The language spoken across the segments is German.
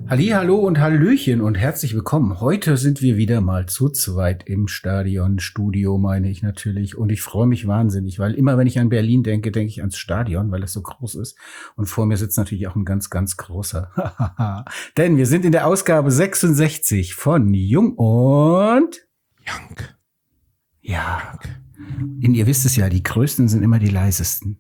Hallo und Hallöchen und herzlich willkommen. Heute sind wir wieder mal zu zweit im Studio, meine ich natürlich. Und ich freue mich wahnsinnig, weil immer, wenn ich an Berlin denke, denke ich ans Stadion, weil es so groß ist. Und vor mir sitzt natürlich auch ein ganz, ganz großer. Denn wir sind in der Ausgabe 66 von Jung und Young. Ja. Und ihr wisst es ja, die Größten sind immer die leisesten.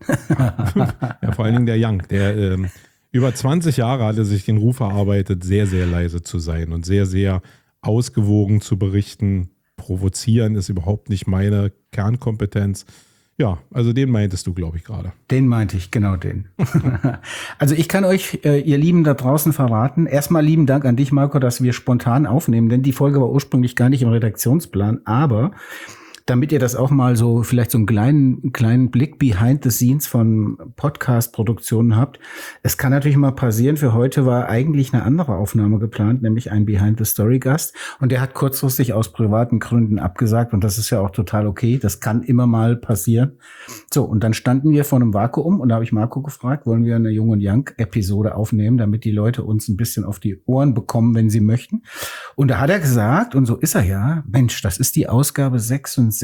Ja, vor allen Dingen der Young, der über 20 Jahre hat er sich den Ruf erarbeitet, sehr, sehr leise zu sein und sehr, sehr ausgewogen zu berichten. Provozieren ist überhaupt nicht meine Kernkompetenz. Ja, also den meintest du, glaube ich, gerade. Den meinte ich, genau den. Also ich kann euch, ihr Lieben da draußen verraten, erstmal lieben Dank an dich, Marco, dass wir spontan aufnehmen, denn die Folge war ursprünglich gar nicht im Redaktionsplan, aber damit ihr das auch mal so, vielleicht so einen kleinen Blick behind the scenes von Podcast-Produktionen habt. Es kann natürlich mal passieren, für heute war eigentlich eine andere Aufnahme geplant, nämlich ein Behind-the-Story-Gast. Und der hat kurzfristig aus privaten Gründen abgesagt. Und das ist ja auch total okay. Das kann immer mal passieren. So, und dann standen wir vor einem Vakuum und da habe ich Marco gefragt, wollen wir eine Jung und Young-Episode aufnehmen, damit die Leute uns ein bisschen auf die Ohren bekommen, wenn sie möchten. Und da hat er gesagt, und so ist er ja, Mensch, das ist die Ausgabe 66.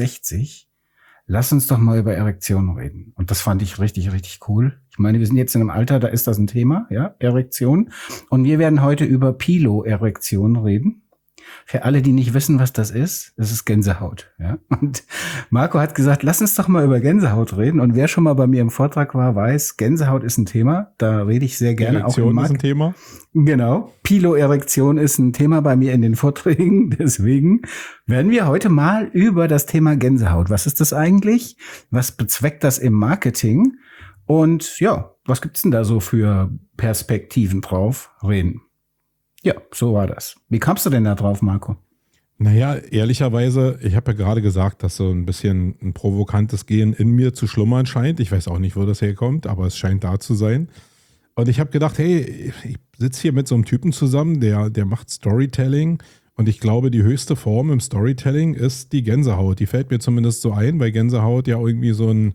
Lass uns doch mal über Erektionen reden. Und das fand ich richtig, richtig cool. Ich meine, wir sind jetzt in einem Alter, da ist das ein Thema, ja, Erektion. Und wir werden heute über Piloerektion reden. Für alle, die nicht wissen, was das ist Gänsehaut, ja. Und Marco hat gesagt, lass uns doch mal über Gänsehaut reden. Und wer schon mal bei mir im Vortrag war, weiß, Gänsehaut ist ein Thema. Da rede ich sehr gerne. Erektion ist ein Thema. Genau. Piloerektion ist ein Thema bei mir in den Vorträgen. Deswegen werden wir heute mal über das Thema Gänsehaut. Was ist das eigentlich? Was bezweckt das im Marketing? Und ja, was gibt's denn da so für Perspektiven drauf? Reden. Ja, so war das. Wie kamst du denn da drauf, Marco? Naja, ehrlicherweise, ich habe ja gerade gesagt, dass so ein bisschen ein provokantes Gen in mir zu schlummern scheint. Ich weiß auch nicht, wo das herkommt, aber es scheint da zu sein. Und ich habe gedacht, hey, ich sitze hier mit so einem Typen zusammen, der macht Storytelling. Und ich glaube, die höchste Form im Storytelling ist die Gänsehaut. Die fällt mir zumindest so ein, weil Gänsehaut ja irgendwie so ein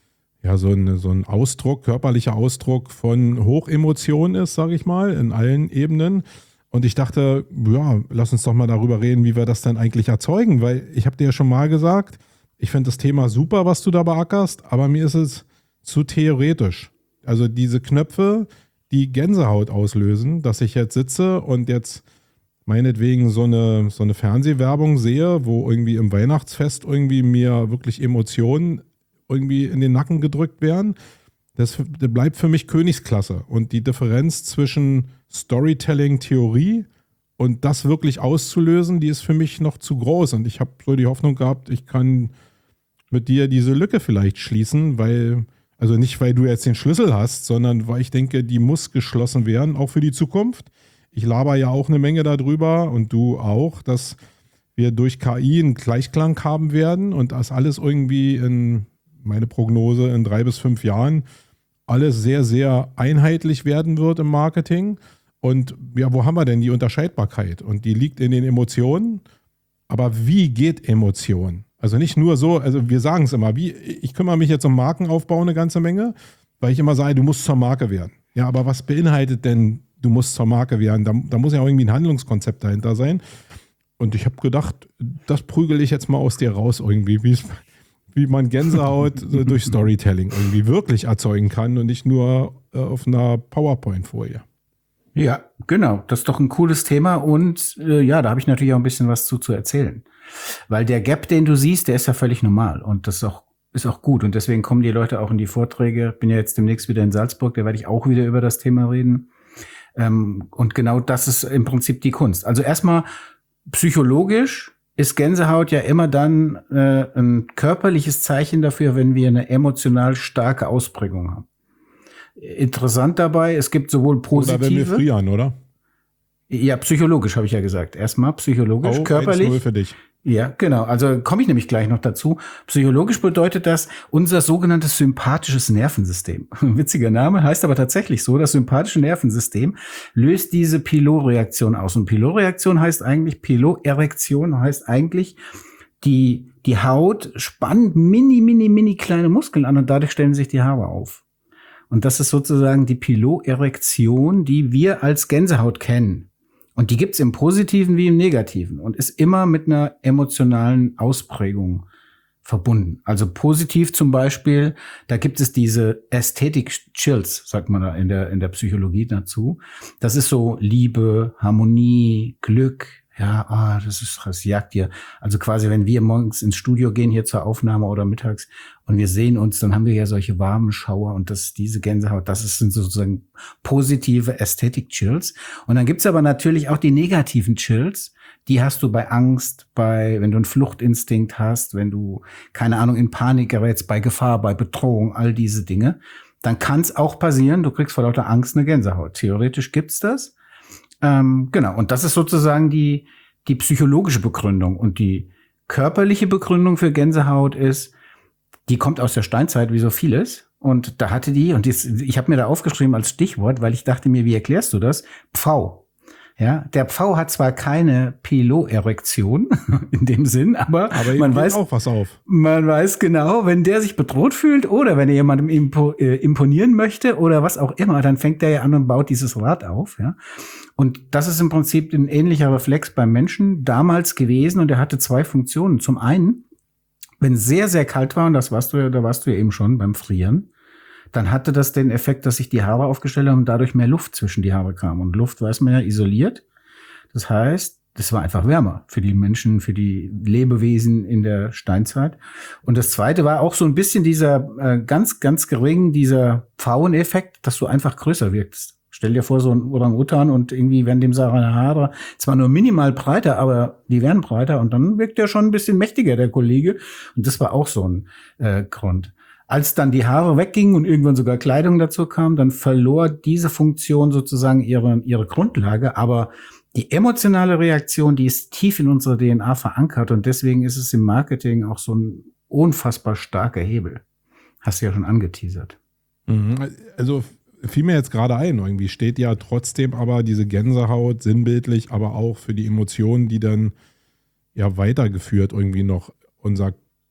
Ausdruck, körperlicher Ausdruck von Hochemotionen ist, sage ich mal, in allen Ebenen. Und ich dachte, ja, lass uns doch mal darüber reden, wie wir das denn eigentlich erzeugen, weil ich habe dir ja schon mal gesagt, ich finde das Thema super, was du da beackerst, aber mir ist es zu theoretisch. Also diese Knöpfe, die Gänsehaut auslösen, dass ich jetzt sitze und jetzt meinetwegen so eine Fernsehwerbung sehe, wo irgendwie im Weihnachtsfest irgendwie mir wirklich Emotionen irgendwie in den Nacken gedrückt werden, das bleibt für mich Königsklasse. Und die Differenz zwischen Storytelling-Theorie und das wirklich auszulösen, die ist für mich noch zu groß. Und ich habe so die Hoffnung gehabt, ich kann mit dir diese Lücke vielleicht schließen, also nicht, weil du jetzt den Schlüssel hast, sondern weil ich denke, die muss geschlossen werden, auch für die Zukunft. Ich laber ja auch eine Menge darüber und du auch, dass wir durch KI einen Gleichklang haben werden und das alles irgendwie in meine Prognose in 3 bis 5 Jahren alles sehr, sehr einheitlich werden wird im Marketing. Und ja, wo haben wir denn die Unterscheidbarkeit? Und die liegt in den Emotionen. Aber wie geht Emotion? Also nicht nur so, also wir sagen es immer, ich kümmere mich jetzt um Markenaufbau eine ganze Menge, weil ich immer sage, du musst zur Marke werden. Ja, aber was beinhaltet denn, du musst zur Marke werden? Da muss ja auch irgendwie ein Handlungskonzept dahinter sein. Und ich habe gedacht, das prügel ich jetzt mal aus dir raus irgendwie, wie man Gänsehaut durch Storytelling irgendwie wirklich erzeugen kann und nicht nur auf einer PowerPoint-Folie. Ja, genau. Das ist doch ein cooles Thema und ja, da habe ich natürlich auch ein bisschen was zu erzählen. Weil der Gap, den du siehst, der ist ja völlig normal und das ist auch gut und deswegen kommen die Leute auch in die Vorträge. Bin ja jetzt demnächst wieder in Salzburg, da werde ich auch wieder über das Thema reden. Und genau das ist im Prinzip die Kunst. Also erstmal psychologisch ist Gänsehaut ja immer dann ein körperliches Zeichen dafür, wenn wir eine emotional starke Ausprägung haben. Interessant dabei, es gibt sowohl positive... Oder wenn wir frieren, oder? Ja, psychologisch habe ich ja gesagt. Erstmal psychologisch, körperlich. 1-0 für dich. Ja, genau. Also komme ich nämlich gleich noch dazu. Psychologisch bedeutet das unser sogenanntes sympathisches Nervensystem. Witziger Name, heißt aber tatsächlich so. Das sympathische Nervensystem löst diese Piloreaktion aus. Und Piloerektion heißt eigentlich, die Haut spannt mini kleine Muskeln an und dadurch stellen sich die Haare auf. Und das ist sozusagen die Piloerektion, die wir als Gänsehaut kennen. Und die gibt's im Positiven wie im Negativen und ist immer mit einer emotionalen Ausprägung verbunden. Also positiv zum Beispiel, da gibt es diese Ästhetik-Chills, sagt man da in der Psychologie dazu. Das ist so Liebe, Harmonie, Glück. Ja, das jagt dir. Also quasi, wenn wir morgens ins Studio gehen, hier zur Aufnahme oder mittags, und wir sehen uns, dann haben wir ja solche warmen Schauer und diese Gänsehaut, sind sozusagen positive Ästhetik-Chills. Und dann gibt's aber natürlich auch die negativen Chills. Die hast du bei Angst, wenn du einen Fluchtinstinkt hast, wenn du, keine Ahnung, in Panik gerätst, bei Gefahr, bei Bedrohung, all diese Dinge. Dann kann es auch passieren, du kriegst vor lauter Angst eine Gänsehaut. Theoretisch gibt's das. Genau, und das ist sozusagen die psychologische Begründung. Und die körperliche Begründung für Gänsehaut die kommt aus der Steinzeit, wie so vieles. Und da hatte ich habe mir da aufgeschrieben als Stichwort, weil ich dachte mir, wie erklärst du das? Pfau. Ja, der Pfau hat zwar keine Piloerektion in dem Sinn, aber man weiß auch was auf. Man weiß genau, wenn der sich bedroht fühlt oder wenn er jemandem imponieren möchte oder was auch immer, dann fängt der ja an und baut dieses Rad auf, ja. Und das ist im Prinzip ein ähnlicher Reflex beim Menschen damals gewesen und er hatte zwei Funktionen. Zum einen, wenn es sehr, sehr kalt war, und da warst du ja eben schon beim Frieren, dann hatte das den Effekt, dass sich die Haare aufgestellt haben und dadurch mehr Luft zwischen die Haare kam. Und Luft, weiß man ja, isoliert. Das heißt, das war einfach wärmer für die Menschen, für die Lebewesen in der Steinzeit. Und das Zweite war auch so ein bisschen dieser ganz, ganz gering, dieser Pfaueneffekt, dass du einfach größer wirkst. Stell dir vor, so ein Orang-Utan und irgendwie werden dem seine Haare zwar nur minimal breiter, aber die werden breiter und dann wirkt der schon ein bisschen mächtiger, der Kollege. Und das war auch so ein Grund. Als dann die Haare weggingen und irgendwann sogar Kleidung dazu kam, dann verlor diese Funktion sozusagen ihre Grundlage. Aber die emotionale Reaktion, die ist tief in unserer DNA verankert und deswegen ist es im Marketing auch so ein unfassbar starker Hebel. Hast du ja schon angeteasert. Also fiel mir jetzt gerade ein, irgendwie steht ja trotzdem aber diese Gänsehaut sinnbildlich, aber auch für die Emotionen, die dann ja weitergeführt irgendwie noch unser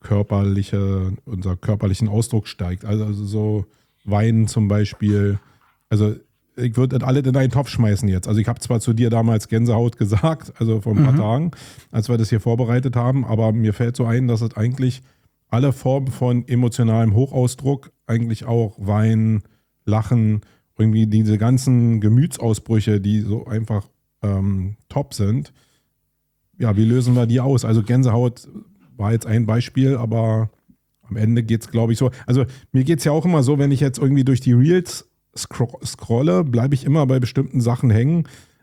körperlichen Ausdruck steigt. Also so Weinen zum Beispiel. Also ich würde alles in einen Topf schmeißen jetzt. Also ich habe zwar zu dir damals Gänsehaut gesagt, also vor ein paar Tagen, als wir das hier vorbereitet haben, aber mir fällt so ein, dass es eigentlich alle Formen von emotionalem Hochausdruck, eigentlich auch Weinen, Lachen, irgendwie diese ganzen Gemütsausbrüche, die so einfach top sind. Ja, wie lösen wir die aus? Also Gänsehaut war jetzt ein Beispiel, aber am Ende geht es, glaube ich, so. Also mir geht es ja auch immer so, wenn ich jetzt irgendwie durch die Reels scrolle, bleibe ich immer bei bestimmten Sachen hängen.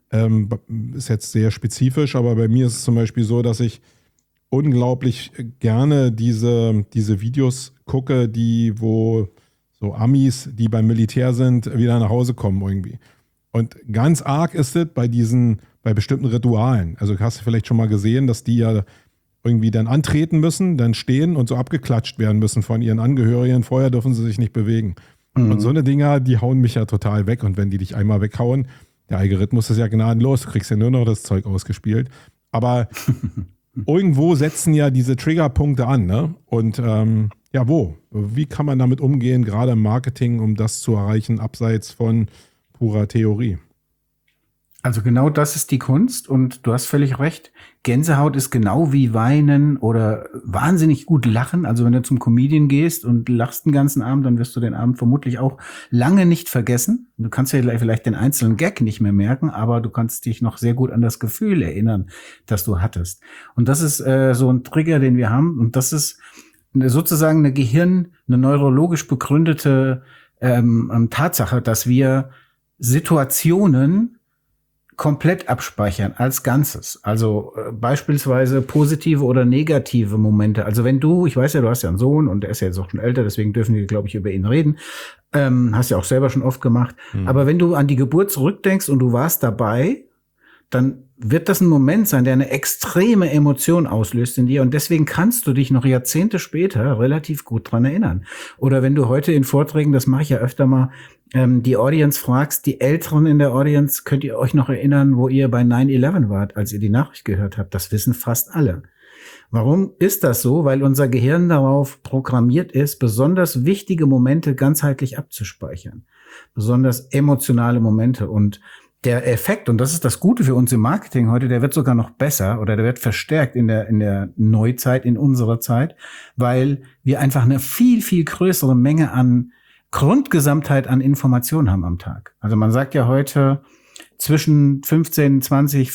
Ist jetzt sehr spezifisch, aber bei mir ist es zum Beispiel so, dass ich unglaublich gerne diese Videos gucke, wo so Amis, die beim Militär sind, wieder nach Hause kommen irgendwie. Und ganz arg ist es bei bestimmten Ritualen. Also hast du vielleicht schon mal gesehen, dass die ja irgendwie dann antreten müssen, dann stehen und so abgeklatscht werden müssen von ihren Angehörigen. Vorher dürfen sie sich nicht bewegen. Und so eine Dinger, die hauen mich ja total weg. Und wenn die dich einmal weghauen, der Algorithmus ist ja gnadenlos, du kriegst ja nur noch das Zeug ausgespielt. Aber irgendwo setzen ja diese Triggerpunkte an, ne? Und ja, wo? Wie kann man damit umgehen, gerade im Marketing, um das zu erreichen, abseits von purer Theorie? Also genau das ist die Kunst und du hast völlig recht. Gänsehaut ist genau wie Weinen oder wahnsinnig gut lachen. Also wenn du zum Comedian gehst und lachst den ganzen Abend, dann wirst du den Abend vermutlich auch lange nicht vergessen. Du kannst ja vielleicht den einzelnen Gag nicht mehr merken, aber du kannst dich noch sehr gut an das Gefühl erinnern, das du hattest. Und das ist so ein Trigger, den wir haben. Und das ist sozusagen eine neurologisch begründete Tatsache, dass wir Situationen komplett abspeichern als Ganzes. Also beispielsweise positive oder negative Momente. Also wenn ich weiß ja, du hast ja einen Sohn und der ist ja jetzt auch schon älter, deswegen dürfen wir, glaube ich, über ihn reden. Hast ja auch selber schon oft gemacht. Aber wenn du an die Geburt zurückdenkst und du warst dabei, dann wird das ein Moment sein, der eine extreme Emotion auslöst in dir. Und deswegen kannst du dich noch Jahrzehnte später relativ gut dran erinnern. Oder wenn du heute in Vorträgen, das mache ich ja öfter mal, die Audience fragst, die Älteren in der Audience, könnt ihr euch noch erinnern, wo ihr bei 9/11 wart, als ihr die Nachricht gehört habt? Das wissen fast alle. Warum ist das so? Weil unser Gehirn darauf programmiert ist, besonders wichtige Momente ganzheitlich abzuspeichern. Besonders emotionale Momente. Und der Effekt, und das ist das Gute für uns im Marketing heute, der wird sogar noch besser oder der wird verstärkt in der Neuzeit, in unserer Zeit, weil wir einfach eine viel, viel größere Menge an Grundgesamtheit an Informationen haben am Tag. Also man sagt ja heute, zwischen 15, 20,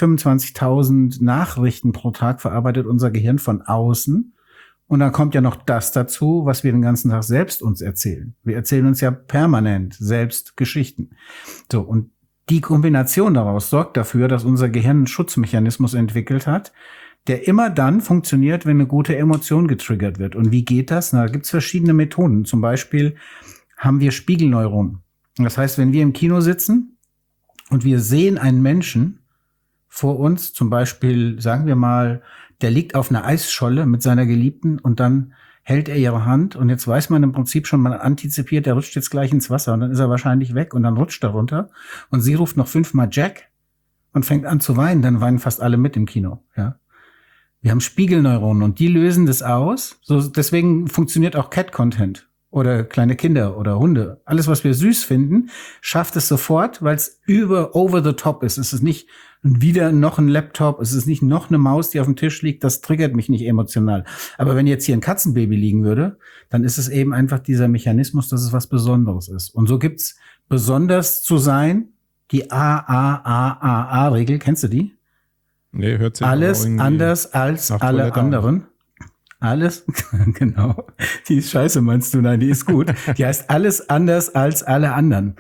25.000 Nachrichten pro Tag verarbeitet unser Gehirn von außen. Und dann kommt ja noch das dazu, was wir den ganzen Tag selbst uns erzählen. Wir erzählen uns ja permanent selbst Geschichten. So, und die Kombination daraus sorgt dafür, dass unser Gehirn einen Schutzmechanismus entwickelt hat, der immer dann funktioniert, wenn eine gute Emotion getriggert wird. Und wie geht das? Na, da gibt's verschiedene Methoden. Zum Beispiel haben wir Spiegelneuronen. Das heißt, wenn wir im Kino sitzen und wir sehen einen Menschen vor uns, zum Beispiel, sagen wir mal, der liegt auf einer Eisscholle mit seiner Geliebten und dann hält er ihre Hand und jetzt weiß man im Prinzip schon, man antizipiert, der rutscht jetzt gleich ins Wasser und dann ist er wahrscheinlich weg und dann rutscht er runter und sie ruft noch 5-mal Jack und fängt an zu weinen, dann weinen fast alle mit im Kino, ja. Wir haben Spiegelneuronen und die lösen das aus, so deswegen funktioniert auch Cat-Content. Oder kleine Kinder oder Hunde. Alles, was wir süß finden, schafft es sofort, weil es over the top ist. Es ist nicht wieder noch ein Laptop, es ist nicht noch eine Maus, die auf dem Tisch liegt. Das triggert mich nicht emotional. Aber wenn jetzt hier ein Katzenbaby liegen würde, dann ist es eben einfach dieser Mechanismus, dass es was Besonderes ist. Und so gibt's besonders zu sein, die A-A-A-A-A-Regel. Kennst du die? Nee, hört sich alles anders als alle anderen. Alles, genau. Die ist scheiße, meinst du? Nein, die ist gut. Die heißt alles anders als alle anderen.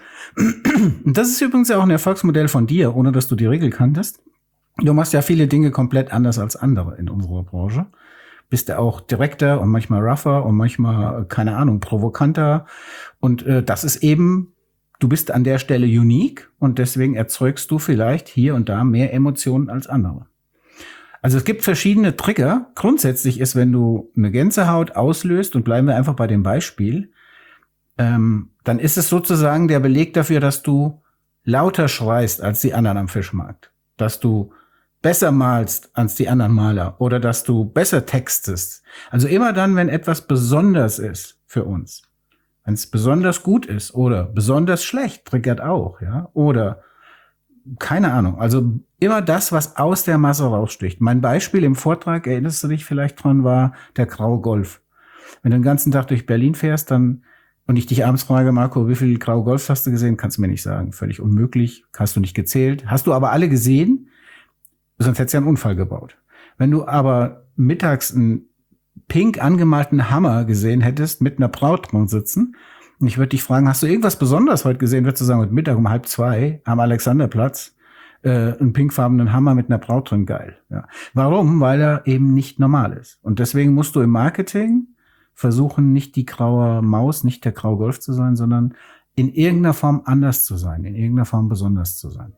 Und das ist übrigens ja auch ein Erfolgsmodell von dir, ohne dass du die Regel kanntest. Du machst ja viele Dinge komplett anders als andere in unserer Branche. Bist ja auch direkter und manchmal rougher und manchmal, keine Ahnung, provokanter. Und das ist eben, du bist an der Stelle unique und deswegen erzeugst du vielleicht hier und da mehr Emotionen als andere. Also es gibt verschiedene Trigger. Grundsätzlich ist, wenn du eine Gänsehaut auslöst, und bleiben wir einfach bei dem Beispiel, dann ist es sozusagen der Beleg dafür, dass du lauter schreist als die anderen am Fischmarkt. Dass du besser malst als die anderen Maler oder dass du besser textest. Also immer dann, wenn etwas besonders ist für uns, wenn es besonders gut ist oder besonders schlecht, triggert auch, ja, oder keine Ahnung, also immer das, was aus der Masse raussticht. Mein Beispiel im Vortrag, erinnerst du dich vielleicht dran, war der graue Golf. Wenn du den ganzen Tag durch Berlin fährst, dann und ich dich abends frage, Marco, wie viel graue Golfs hast du gesehen? Kannst du mir nicht sagen. Völlig unmöglich. Hast du nicht gezählt. Hast du aber alle gesehen? Sonst hättest du ja einen Unfall gebaut. Wenn du aber mittags einen pink angemalten Hammer gesehen hättest, mit einer Braut drin sitzen, und ich würde dich fragen, hast du irgendwas Besonderes heute gesehen? Würdest du sagen, heute Mittag um 1:30 am Alexanderplatz einen pinkfarbenen Hammer mit einer Braut drin, geil. Ja. Warum? Weil er eben nicht normal ist. Und deswegen musst du im Marketing versuchen, nicht die graue Maus, nicht der graue Golf zu sein, sondern in irgendeiner Form anders zu sein, in irgendeiner Form besonders zu sein.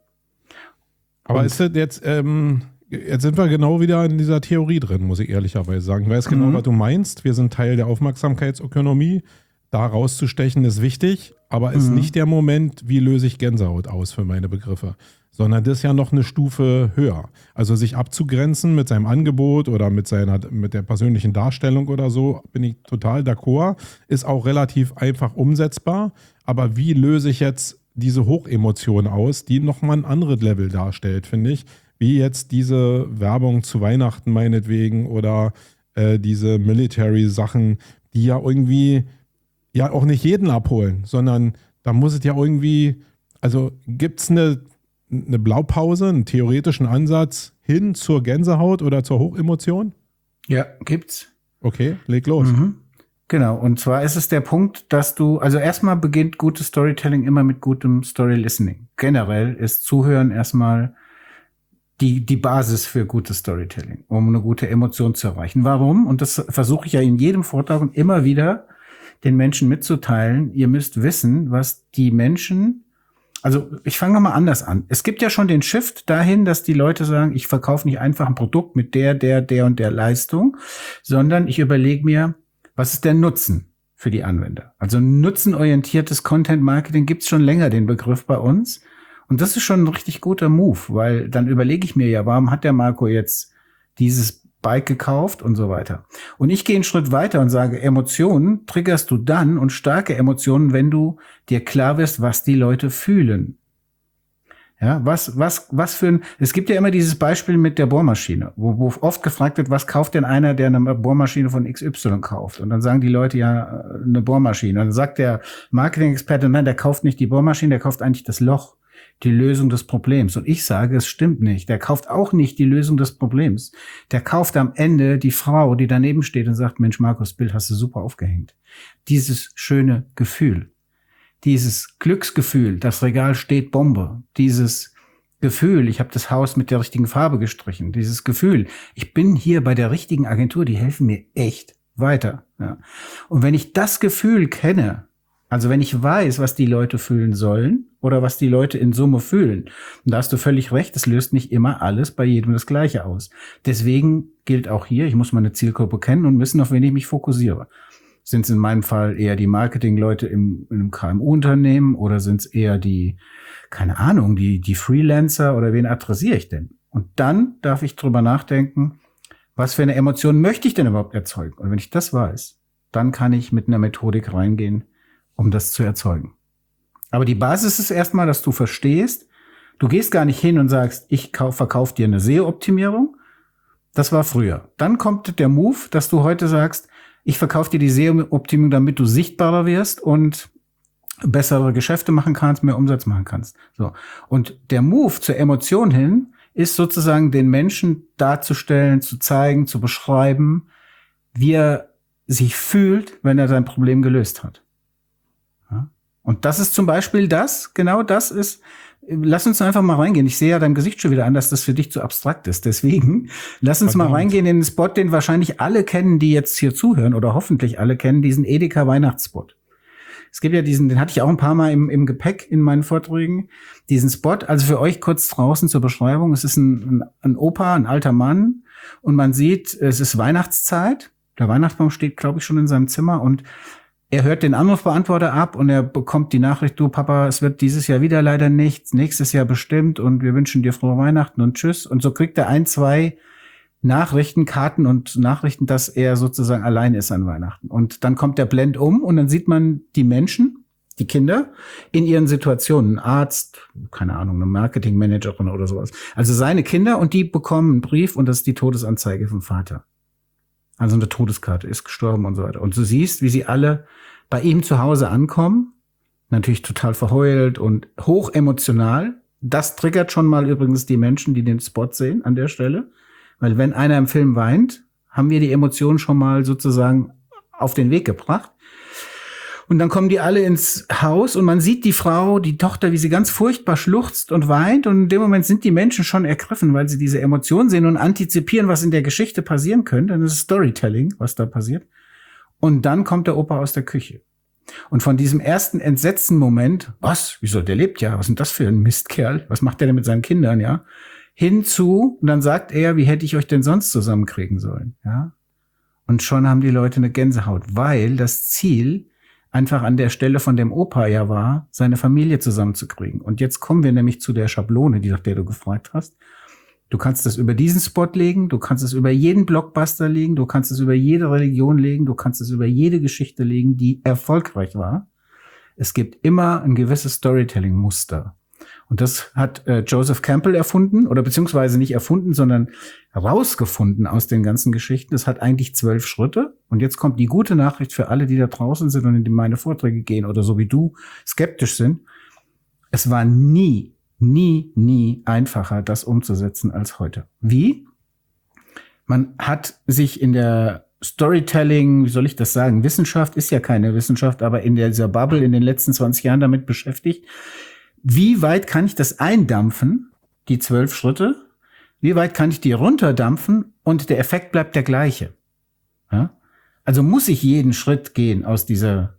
Aber ist das jetzt, jetzt sind wir genau wieder in dieser Theorie drin, muss ich ehrlicherweise sagen. Ich weiß genau, was du meinst. Wir sind Teil der Aufmerksamkeitsökonomie. Da rauszustechen ist wichtig, aber ist nicht der Moment, wie löse ich Gänsehaut aus für meine Begriffe, sondern das ist ja noch eine Stufe höher. Also sich abzugrenzen mit seinem Angebot oder mit der persönlichen Darstellung oder so, bin ich total d'accord, ist auch relativ einfach umsetzbar, aber wie löse ich jetzt diese Hochemotion aus, die nochmal ein anderes Level darstellt, finde ich, wie jetzt diese Werbung zu Weihnachten meinetwegen oder diese Military-Sachen, die ja irgendwie ja auch nicht jeden abholen, sondern da muss es ja irgendwie, also gibt es eine Blaupause, einen theoretischen Ansatz hin zur Gänsehaut oder zur Hochemotion? Ja, gibt's. Okay, leg los. Genau, und zwar ist es der Punkt, dass also erstmal beginnt gutes Storytelling immer mit gutem Story-Listening. Generell ist Zuhören erstmal die Basis für gutes Storytelling, um eine gute Emotion zu erreichen. Warum? Und das versuche ich ja in jedem Vortrag und immer wieder den Menschen mitzuteilen. Ihr müsst wissen, was die Menschen, also ich fange mal anders an. Es gibt ja schon den Shift dahin, dass die Leute sagen, ich verkaufe nicht einfach ein Produkt mit der und der Leistung, sondern ich überlege mir, was ist der Nutzen für die Anwender? Also nutzenorientiertes Content Marketing gibt's schon länger, den Begriff bei uns. Und das ist schon ein richtig guter Move, weil dann überlege ich mir ja, warum hat der Marco jetzt dieses Bike gekauft und so weiter. Und ich gehe einen Schritt weiter und sage, Emotionen triggerst du dann und starke Emotionen, wenn du dir klar wirst, was die Leute fühlen. Ja, was für ein, es gibt ja immer dieses Beispiel mit der Bohrmaschine, wo oft gefragt wird, was kauft denn einer, der eine Bohrmaschine von XY kauft? Und dann sagen die Leute ja, eine Bohrmaschine. Und dann sagt der Marketing-Experte, nein, der kauft nicht die Bohrmaschine, der kauft eigentlich das Loch, die Lösung des Problems. Und ich sage, es stimmt nicht. Der kauft auch nicht die Lösung des Problems. Der kauft am Ende die Frau, die daneben steht und sagt, Mensch, Markus, Bild hast du super aufgehängt. Dieses schöne Gefühl. Dieses Glücksgefühl, das Regal steht Bombe, dieses Gefühl, ich habe das Haus mit der richtigen Farbe gestrichen, dieses Gefühl, ich bin hier bei der richtigen Agentur, die helfen mir echt weiter. Ja. Und wenn ich das Gefühl kenne, also wenn ich weiß, was die Leute fühlen sollen oder was die Leute in Summe fühlen, und da hast du völlig recht, es löst nicht immer alles bei jedem das Gleiche aus. Deswegen gilt auch hier, ich muss meine Zielgruppe kennen und wissen, auf wen ich mich fokussiere. Sind es in meinem Fall eher die Marketingleute in einem KMU-Unternehmen oder sind es eher die, keine Ahnung, die Freelancer oder wen adressiere ich denn? Und dann darf ich drüber nachdenken, was für eine Emotion möchte ich denn überhaupt erzeugen? Und wenn ich das weiß, dann kann ich mit einer Methodik reingehen, um das zu erzeugen. Aber die Basis ist erstmal, dass du verstehst, du gehst gar nicht hin und sagst, ich verkaufe dir eine SEO-Optimierung. Das war früher. Dann kommt der Move, dass du heute sagst, ich verkaufe dir die SEO-Optimierung, damit du sichtbarer wirst und bessere Geschäfte machen kannst, mehr Umsatz machen kannst. So. Und der Move zur Emotion hin ist sozusagen den Menschen darzustellen, zu zeigen, zu beschreiben, wie er sich fühlt, wenn er sein Problem gelöst hat. Ja? Und das ist zum Beispiel genau das ist, lass uns einfach mal reingehen. Ich sehe ja dein Gesicht schon wieder an, dass das für dich zu abstrakt ist. Deswegen, lass uns mal reingehen in den Spot, den wahrscheinlich alle kennen, die jetzt hier zuhören oder hoffentlich alle kennen, diesen Edeka Weihnachtsspot. Es gibt ja den hatte ich auch ein paar Mal im Gepäck in meinen Vorträgen, diesen Spot. Also für euch kurz draußen zur Beschreibung. Es ist ein Opa, ein alter Mann und man sieht, es ist Weihnachtszeit. Der Weihnachtsbaum steht, glaube ich, schon in seinem Zimmer und er hört den Anrufbeantworter ab und er bekommt die Nachricht, du Papa, es wird dieses Jahr wieder leider nichts, nächstes Jahr bestimmt und wir wünschen dir frohe Weihnachten und tschüss. Und so kriegt er 1, 2 Karten und Nachrichten, dass er sozusagen allein ist an Weihnachten. Und dann kommt der Blend um und dann sieht man die Menschen, die Kinder, in ihren Situationen. Ein Arzt, keine Ahnung, eine Marketingmanagerin oder sowas. Also seine Kinder und die bekommen einen Brief und das ist die Todesanzeige vom Vater. Also eine Todeskarte, ist gestorben und so weiter. Und du siehst, wie sie alle bei ihm zu Hause ankommen, natürlich total verheult und hoch emotional. Das triggert schon mal übrigens die Menschen, die den Spot sehen an der Stelle. Weil wenn einer im Film weint, haben wir die Emotionen schon mal sozusagen auf den Weg gebracht. Und dann kommen die alle ins Haus und man sieht die Frau, die Tochter, wie sie ganz furchtbar schluchzt und weint. Und in dem Moment sind die Menschen schon ergriffen, weil sie diese Emotionen sehen und antizipieren, was in der Geschichte passieren könnte. Das ist Storytelling, was da passiert. Und dann kommt der Opa aus der Küche. Und von diesem ersten Entsetzen-Moment, was? Wieso? Der lebt ja. Was ist denn das für ein Mistkerl? Was macht der denn mit seinen Kindern, ja? Hinzu, und dann sagt er, wie hätte ich euch denn sonst zusammenkriegen sollen, ja? Und schon haben die Leute eine Gänsehaut, weil das Ziel einfach an der Stelle von dem Opa ja war, seine Familie zusammenzukriegen. Und jetzt kommen wir nämlich zu der Schablone, nach der du gefragt hast. Du kannst es über diesen Spot legen, du kannst es über jeden Blockbuster legen, du kannst es über jede Religion legen, du kannst es über jede Geschichte legen, die erfolgreich war. Es gibt immer ein gewisses Storytelling-Muster. Und das hat Joseph Campbell erfunden, oder beziehungsweise nicht erfunden, sondern herausgefunden aus den ganzen Geschichten. Es hat eigentlich 12 Schritte. Und jetzt kommt die gute Nachricht für alle, die da draußen sind und in meine Vorträge gehen oder so wie du skeptisch sind. Es war nie einfacher, das umzusetzen als heute. Wie? Man hat sich in der Storytelling, wie soll ich das sagen? Wissenschaft ist ja keine Wissenschaft, aber in dieser Bubble in den letzten 20 Jahren damit beschäftigt. Wie weit kann ich das eindampfen, die 12 Schritte? Wie weit kann ich die runterdampfen und der Effekt bleibt der gleiche? Ja? Also muss ich jeden Schritt gehen aus dieser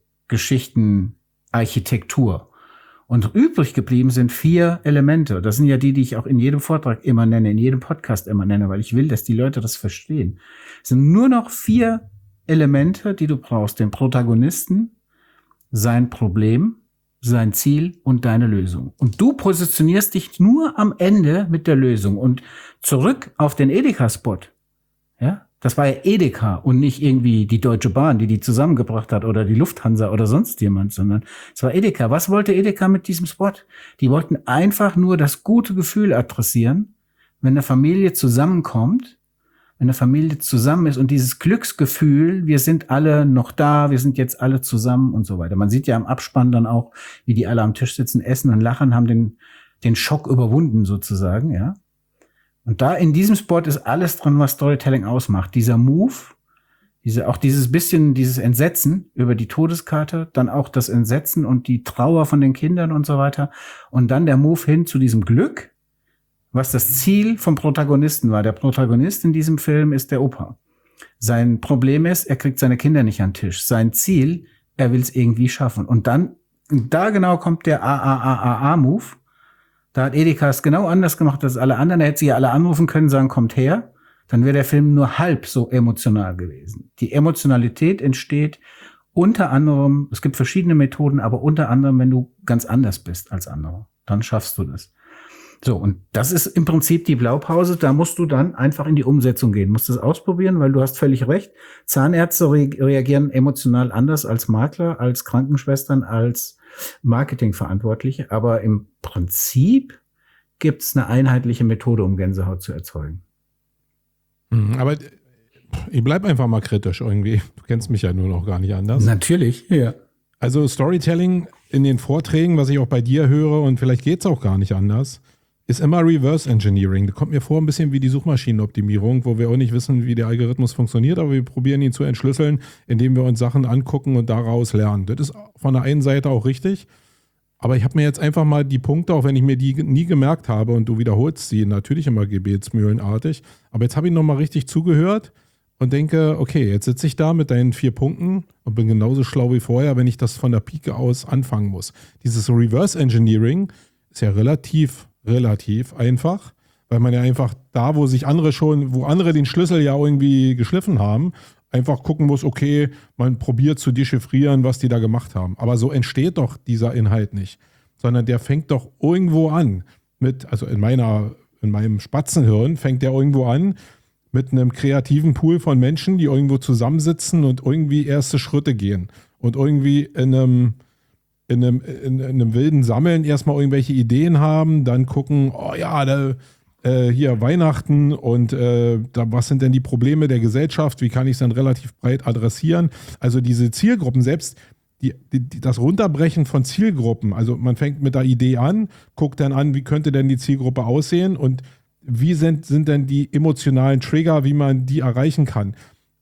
Geschichtenarchitektur. Und übrig geblieben sind 4 Elemente. Das sind ja die ich auch in jedem Vortrag immer nenne, in jedem Podcast immer nenne, weil ich will, dass die Leute das verstehen. Es sind nur noch 4 Elemente, die du brauchst. Den Protagonisten, sein Problem, sein Ziel und deine Lösung. Und du positionierst dich nur am Ende mit der Lösung. Und zurück auf den Edeka-Spot. Ja? Das war ja Edeka und nicht irgendwie die Deutsche Bahn, die zusammengebracht hat oder die Lufthansa oder sonst jemand, sondern es war Edeka. Was wollte Edeka mit diesem Spot? Die wollten einfach nur das gute Gefühl adressieren, wenn eine Familie zusammenkommt, wenn eine Familie zusammen ist und dieses Glücksgefühl, wir sind alle noch da, wir sind jetzt alle zusammen und so weiter. Man sieht ja im Abspann dann auch, wie die alle am Tisch sitzen, essen und lachen, haben den Schock überwunden sozusagen, ja. Und da in diesem Spot ist alles dran, was Storytelling ausmacht. Dieser Move, auch dieses Entsetzen über die Todeskarte, dann auch das Entsetzen und die Trauer von den Kindern und so weiter. Und dann der Move hin zu diesem Glück, was das Ziel vom Protagonisten war. Der Protagonist in diesem Film ist der Opa. Sein Problem ist, er kriegt seine Kinder nicht an den Tisch. Sein Ziel, er will es irgendwie schaffen. Und dann, da genau kommt der Move. Da hat Edeka es genau anders gemacht als alle anderen. Da hätte sie ja alle anrufen können, sagen, kommt her. Dann wäre der Film nur halb so emotional gewesen. Die Emotionalität entsteht unter anderem, es gibt verschiedene Methoden, aber unter anderem, wenn du ganz anders bist als andere. Dann schaffst du das. So, und das ist im Prinzip die Blaupause. Da musst du dann einfach in die Umsetzung gehen. Musst es ausprobieren, weil du hast völlig recht. Zahnärzte reagieren emotional anders als Makler, als Krankenschwestern, als Marketingverantwortliche, aber im Prinzip gibt es eine einheitliche Methode, um Gänsehaut zu erzeugen. Aber ich bleib einfach mal kritisch irgendwie. Du kennst mich ja nur noch gar nicht anders. Natürlich, ja. Also Storytelling in den Vorträgen, was ich auch bei dir höre, und vielleicht geht es auch gar nicht anders, ist immer Reverse Engineering. Das kommt mir vor ein bisschen wie die Suchmaschinenoptimierung, wo wir auch nicht wissen, wie der Algorithmus funktioniert, aber wir probieren ihn zu entschlüsseln, indem wir uns Sachen angucken und daraus lernen. Das ist von der einen Seite auch richtig, aber ich habe mir jetzt einfach mal die Punkte, auch wenn ich mir die nie gemerkt habe, und du wiederholst sie natürlich immer gebetsmühlenartig, aber jetzt habe ich nochmal richtig zugehört und denke, okay, jetzt sitze ich da mit deinen 4 Punkten und bin genauso schlau wie vorher, wenn ich das von der Pike aus anfangen muss. Dieses Reverse Engineering ist ja relativ einfach, weil man ja einfach da, wo andere den Schlüssel ja irgendwie geschliffen haben, einfach gucken muss, okay, man probiert zu dechiffrieren, was die da gemacht haben. Aber so entsteht doch dieser Inhalt nicht, sondern der fängt doch irgendwo an also in meinem Spatzenhirn fängt der irgendwo an mit einem kreativen Pool von Menschen, die irgendwo zusammensitzen und irgendwie erste Schritte gehen und irgendwie in einem wilden Sammeln erstmal irgendwelche Ideen haben, dann gucken, oh ja, hier Weihnachten und was sind denn die Probleme der Gesellschaft, wie kann ich es dann relativ breit adressieren? Also diese Zielgruppen, selbst das Runterbrechen von Zielgruppen, also man fängt mit der Idee an, guckt dann an, wie könnte denn die Zielgruppe aussehen und wie sind denn die emotionalen Trigger, wie man die erreichen kann.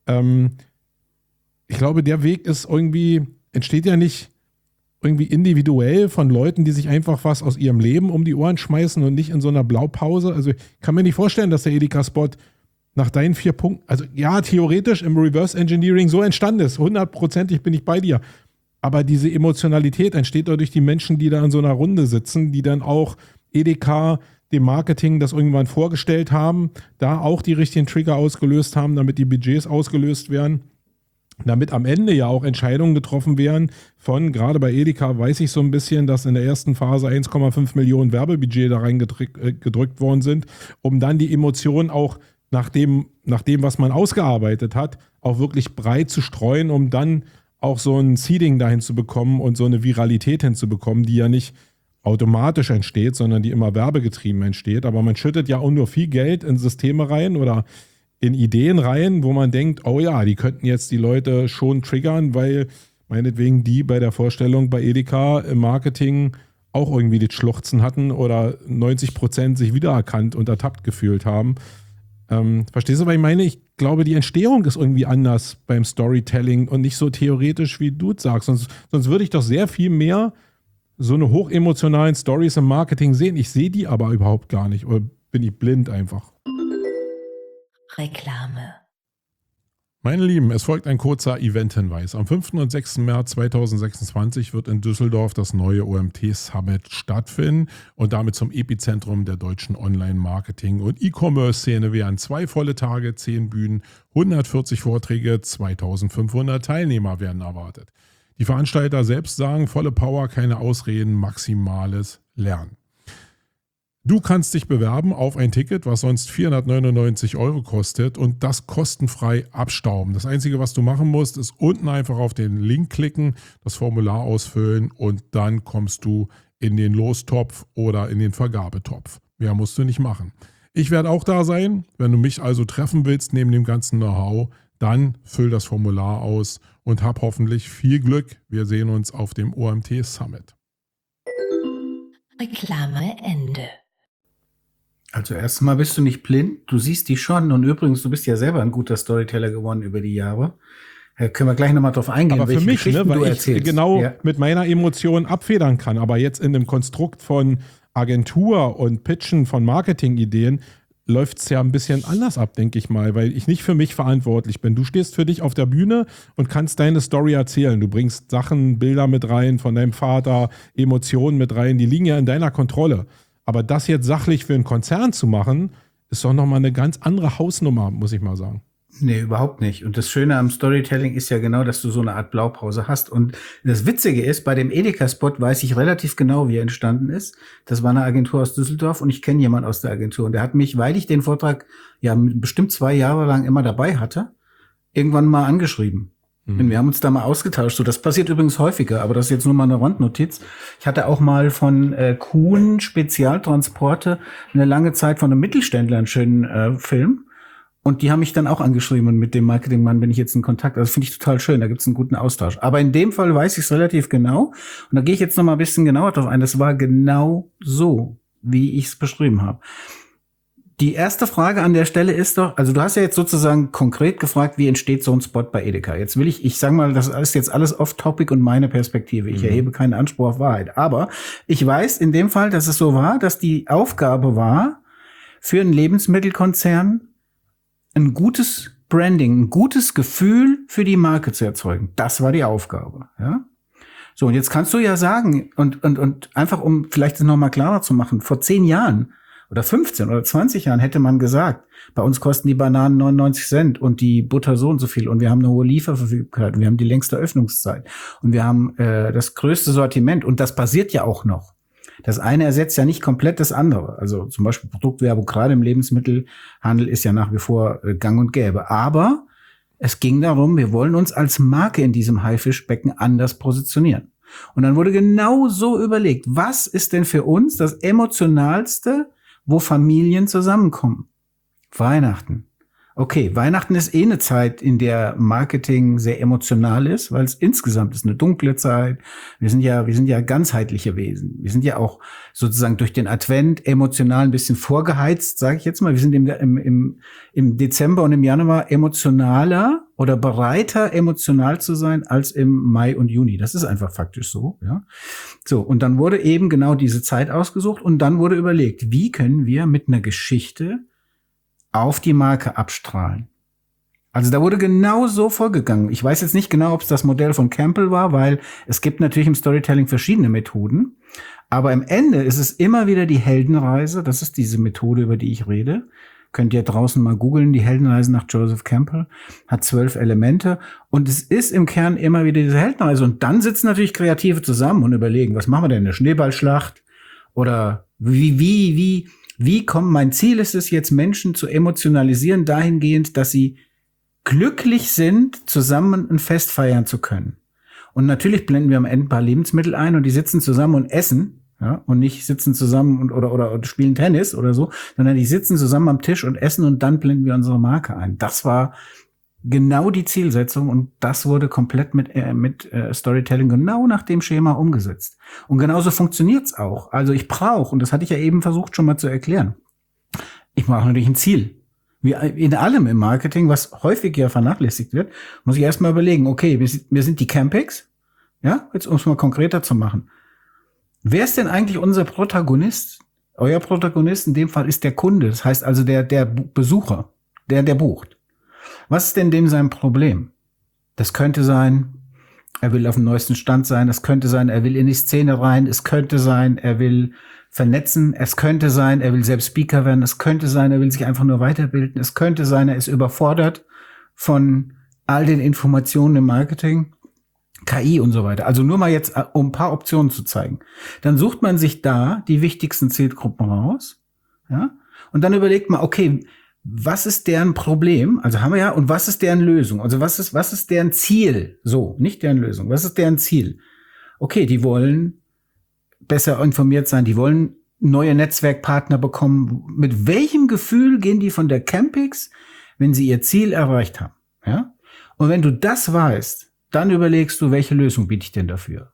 Ich glaube, der Weg entsteht ja nicht irgendwie individuell von Leuten, die sich einfach was aus ihrem Leben um die Ohren schmeißen und nicht in so einer Blaupause. Also ich kann mir nicht vorstellen, dass der Edeka-Spot nach deinen 4 Punkten, also ja, theoretisch im Reverse Engineering so entstanden ist. 100%ig bin ich bei dir. Aber diese Emotionalität entsteht durch die Menschen, die da in so einer Runde sitzen, die dann auch Edeka, dem Marketing das irgendwann vorgestellt haben, da auch die richtigen Trigger ausgelöst haben, damit die Budgets ausgelöst werden. Damit am Ende ja auch Entscheidungen getroffen werden gerade bei Edeka weiß ich so ein bisschen, dass in der ersten Phase 1,5 Millionen Werbebudget da reingedrückt worden sind, um dann die Emotionen auch nach dem, was man ausgearbeitet hat, auch wirklich breit zu streuen, um dann auch so ein Seeding dahin zu bekommen und so eine Viralität hinzubekommen, die ja nicht automatisch entsteht, sondern die immer werbegetrieben entsteht. Aber man schüttet ja auch nur viel Geld in Systeme rein oder in Ideen rein, wo man denkt, oh ja, die könnten jetzt die Leute schon triggern, weil meinetwegen die bei der Vorstellung bei Edeka im Marketing auch irgendwie das Schluchzen hatten oder 90% sich wiedererkannt und ertappt gefühlt haben. Verstehst du, was ich meine? Ich glaube, die Entstehung ist irgendwie anders beim Storytelling und nicht so theoretisch, wie du es sagst. Sonst würde ich doch sehr viel mehr so eine hochemotionalen Stories im Marketing sehen. Ich sehe die aber überhaupt gar nicht oder bin ich blind einfach. Reklame. Meine Lieben, es folgt ein kurzer Eventhinweis. Am 5. und 6. März 2026 wird in Düsseldorf das neue OMT Summit stattfinden und damit zum Epizentrum der deutschen Online-Marketing- und E-Commerce-Szene werden 2 volle Tage, 10 Bühnen, 140 Vorträge, 2500 Teilnehmer werden erwartet. Die Veranstalter selbst sagen, volle Power, keine Ausreden, maximales Lernen. Du kannst dich bewerben auf ein Ticket, was sonst 499 € kostet und das kostenfrei abstauben. Das Einzige, was du machen musst, ist unten einfach auf den Link klicken, das Formular ausfüllen und dann kommst du in den Lostopf oder in den Vergabetopf. Mehr musst du nicht machen. Ich werde auch da sein. Wenn du mich also treffen willst neben dem ganzen Know-how, dann füll das Formular aus und hab hoffentlich viel Glück. Wir sehen uns auf dem OMT Summit. Reklame Ende. Also erstmal bist du nicht blind, du siehst die schon. Und übrigens, du bist ja selber ein guter Storyteller geworden über die Jahre. Können wir gleich nochmal drauf eingehen, aber für mich, Geschichten weil du ich erzählst. genau mit meiner Emotion abfedern kann. Aber jetzt in dem Konstrukt von Agentur und Pitchen von Marketingideen läuft es ja ein bisschen anders ab, denke ich mal, weil ich nicht für mich verantwortlich bin. Du stehst für dich auf der Bühne und kannst deine Story erzählen. Du bringst Sachen, Bilder mit rein von deinem Vater, Emotionen mit rein, die liegen ja in deiner Kontrolle. Aber das jetzt sachlich für einen Konzern zu machen, ist doch nochmal eine ganz andere Hausnummer, muss ich mal sagen. Nee, überhaupt nicht. Und das Schöne am Storytelling ist ja genau, dass du so eine Art Blaupause hast. Und das Witzige ist, bei dem Edeka-Spot weiß ich relativ genau, wie er entstanden ist. Das war eine Agentur aus Düsseldorf und ich kenne jemanden aus der Agentur. Und der hat mich, weil ich den Vortrag ja bestimmt 2 Jahre lang immer dabei hatte, irgendwann mal angeschrieben. Und wir haben uns da mal ausgetauscht. So, das passiert übrigens häufiger, aber das ist jetzt nur mal eine Randnotiz. Ich hatte auch mal von Kuhn Spezialtransporte eine lange Zeit von einem Mittelständler einen schönen Film. Und die haben mich dann auch angeschrieben und mit dem Marketingmann bin ich jetzt in Kontakt. Also finde ich total schön, da gibt es einen guten Austausch. Aber in dem Fall weiß ich es relativ genau. Und da gehe ich jetzt noch mal ein bisschen genauer drauf ein. Das war genau so, wie ich es beschrieben habe. Die erste Frage an der Stelle ist doch, also du hast ja jetzt sozusagen konkret gefragt, wie entsteht so ein Spot bei Edeka? Jetzt will ich sag mal, das ist jetzt alles off-topic und meine Perspektive. Ich erhebe keinen Anspruch auf Wahrheit. Aber ich weiß in dem Fall, dass es so war, dass die Aufgabe war, für einen Lebensmittelkonzern ein gutes Branding, ein gutes Gefühl für die Marke zu erzeugen. Das war die Aufgabe, ja. So, und jetzt kannst du ja sagen, und einfach, um vielleicht das nochmal klarer zu machen, vor 10 Jahren oder 15 oder 20 Jahren hätte man gesagt, bei uns kosten die Bananen 99 Cent und die Butter so und so viel und wir haben eine hohe Lieferverfügbarkeit und wir haben die längste Öffnungszeit und wir haben das größte Sortiment und das passiert ja auch noch. Das eine ersetzt ja nicht komplett das andere. Also zum Beispiel Produktwerbung, gerade im Lebensmittelhandel, ist ja nach wie vor gang und gäbe. Aber es ging darum, wir wollen uns als Marke in diesem Haifischbecken anders positionieren. Und dann wurde genau so überlegt, was ist denn für uns das Emotionalste, wo Familien zusammenkommen? Weihnachten. Okay, Weihnachten ist eine Zeit, in der Marketing sehr emotional ist, weil es insgesamt ist eine dunkle Zeit. Wir sind ja ganzheitliche Wesen. Wir sind ja auch sozusagen durch den Advent emotional ein bisschen vorgeheizt, sage ich jetzt mal. Wir sind im Dezember und im Januar emotionaler oder bereiter, emotional zu sein, als im Mai und Juni. Das ist einfach faktisch so, ja. So, und dann wurde eben genau diese Zeit ausgesucht und dann wurde überlegt, wie können wir mit einer Geschichte auf die Marke abstrahlen. Also da wurde genau so vorgegangen. Ich weiß jetzt nicht genau, ob es das Modell von Campbell war, weil es gibt natürlich im Storytelling verschiedene Methoden. Aber am Ende ist es immer wieder die Heldenreise. Das ist diese Methode, über die ich rede. Könnt ihr draußen mal googeln, die Heldenreise nach Joseph Campbell. Hat 12 Elemente. Und es ist im Kern immer wieder diese Heldenreise. Und dann sitzen natürlich Kreative zusammen und überlegen, was machen wir denn? Eine Schneeballschlacht? Oder wie kommt, mein Ziel ist es jetzt, Menschen zu emotionalisieren, dahingehend, dass sie glücklich sind, zusammen ein Fest feiern zu können. Und natürlich blenden wir am Ende ein paar Lebensmittel ein und die sitzen zusammen und essen, ja, und nicht sitzen zusammen und oder spielen Tennis oder so, sondern die sitzen zusammen am Tisch und essen und dann blenden wir unsere Marke ein. Das war genau die Zielsetzung und das wurde komplett mit Storytelling genau nach dem Schema umgesetzt. Und genauso funktioniert's auch. Also und das hatte ich ja eben versucht schon mal zu erklären, ich brauche natürlich ein Ziel. Wie in allem im Marketing, was häufig ja vernachlässigt wird, muss ich erstmal überlegen, okay, wir sind die Campix, ja, jetzt um es mal konkreter zu machen. Wer ist denn eigentlich unser Protagonist? Euer Protagonist in dem Fall ist der Kunde, das heißt also der Besucher, der bucht. Was ist denn dem sein Problem? Das könnte sein, er will auf dem neuesten Stand sein. Es könnte sein, er will in die Szene rein. Es könnte sein, er will vernetzen. Es könnte sein, er will selbst Speaker werden. Es könnte sein, er will sich einfach nur weiterbilden. Es könnte sein, er ist überfordert von all den Informationen im Marketing. KI und so weiter. Also nur mal jetzt, um ein paar Optionen zu zeigen. Dann sucht man sich da die wichtigsten Zielgruppen raus, ja, und dann überlegt man, okay, was ist deren Problem? Also haben wir ja, und was ist deren Lösung? Also was ist deren Ziel? So, nicht deren Lösung. Was ist deren Ziel? Okay, die wollen besser informiert sein, die wollen neue Netzwerkpartner bekommen. Mit welchem Gefühl gehen die von der Campix, wenn sie ihr Ziel erreicht haben? Ja? Und wenn du das weißt, dann überlegst du, welche Lösung biete ich denn dafür?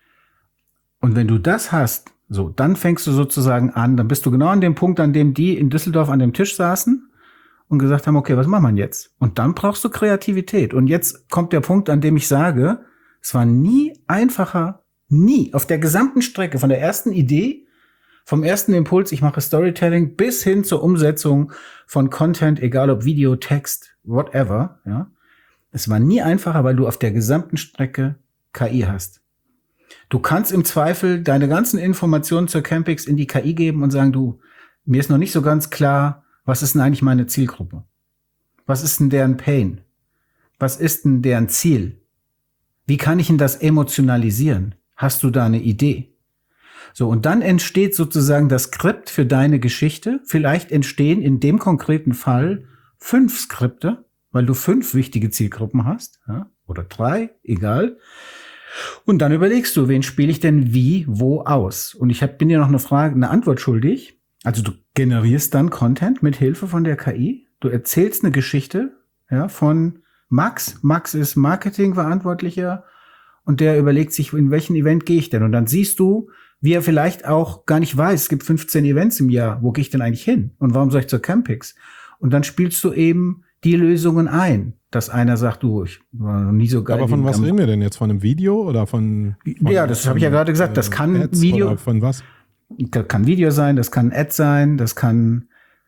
Und wenn du das hast, so, dann fängst du sozusagen an, dann bist du genau an dem Punkt, an dem die in Düsseldorf an dem Tisch saßen und gesagt haben, okay, was machen wir jetzt? Und dann brauchst du Kreativität. Und jetzt kommt der Punkt, an dem ich sage, es war nie einfacher, nie, auf der gesamten Strecke, von der ersten Idee, vom ersten Impuls, ich mache Storytelling, bis hin zur Umsetzung von Content, egal ob Video, Text, whatever, ja. Es war nie einfacher, weil du auf der gesamten Strecke KI hast. Du kannst im Zweifel deine ganzen Informationen zur Campix in die KI geben und sagen, du, mir ist noch nicht so ganz klar, was ist denn eigentlich meine Zielgruppe? Was ist denn deren Pain? Was ist denn deren Ziel? Wie kann ich denn das emotionalisieren? Hast du da eine Idee? So, und dann entsteht sozusagen das Skript für deine Geschichte. Vielleicht entstehen in dem konkreten Fall 5 Skripte, weil du 5 wichtige Zielgruppen hast, ja, oder 3, egal. Und dann überlegst du, wen spiele ich denn wie, wo aus? Und ich bin dir noch eine Antwort schuldig. Also du generierst dann Content mit Hilfe von der KI. Du erzählst eine Geschichte, ja, von Max. Max ist Marketingverantwortlicher und der überlegt sich, in welchen Event gehe ich denn? Und dann siehst du, wie er vielleicht auch gar nicht weiß, es gibt 15 Events im Jahr, wo gehe ich denn eigentlich hin? Und warum soll ich zur Campix? Und dann spielst du eben die Lösungen ein, dass einer sagt, du, ich war noch nie so geil. Aber von was reden wir denn jetzt? Von einem Video oder von ja, das habe ich ja gerade gesagt. Das kann Ads Video. Oder von was? Das kann Video sein, das kann Ad sein, das kann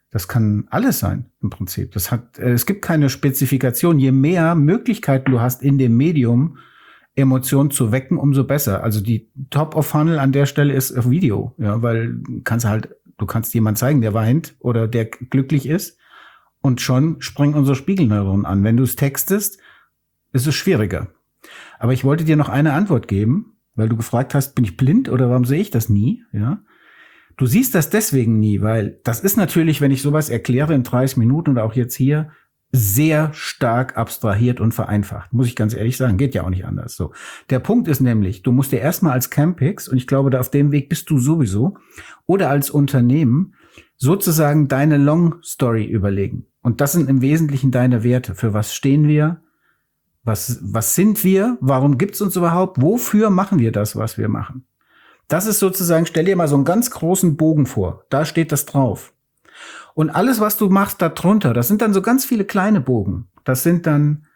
alles sein im Prinzip. Es gibt keine Spezifikation. Je mehr Möglichkeiten du hast in dem Medium, Emotionen zu wecken, umso besser. Also die Top of Funnel an der Stelle ist auf Video, ja, weil du kannst jemand zeigen, der weint oder der glücklich ist. Und schon springen unsere Spiegelneuronen an. Wenn du es textest, ist es schwieriger. Aber ich wollte dir noch eine Antwort geben, weil du gefragt hast, bin ich blind oder warum sehe ich das nie? Ja, du siehst das deswegen nie, weil das ist natürlich, wenn ich sowas erkläre in 30 Minuten oder auch jetzt hier, sehr stark abstrahiert und vereinfacht. Muss ich ganz ehrlich sagen, geht ja auch nicht anders. So, der Punkt ist nämlich, du musst dir erstmal als Campix, und ich glaube, da auf dem Weg bist du sowieso, oder als Unternehmen sozusagen deine Long Story überlegen. Und das sind im Wesentlichen deine Werte. Für was stehen wir? Was sind wir? Warum gibt's uns überhaupt? Wofür machen wir das, was wir machen? Das ist sozusagen, stell dir mal so einen ganz großen Bogen vor. Da steht das drauf. Und alles, was du machst da drunter, das sind dann so ganz viele kleine Bogen. Das sind dann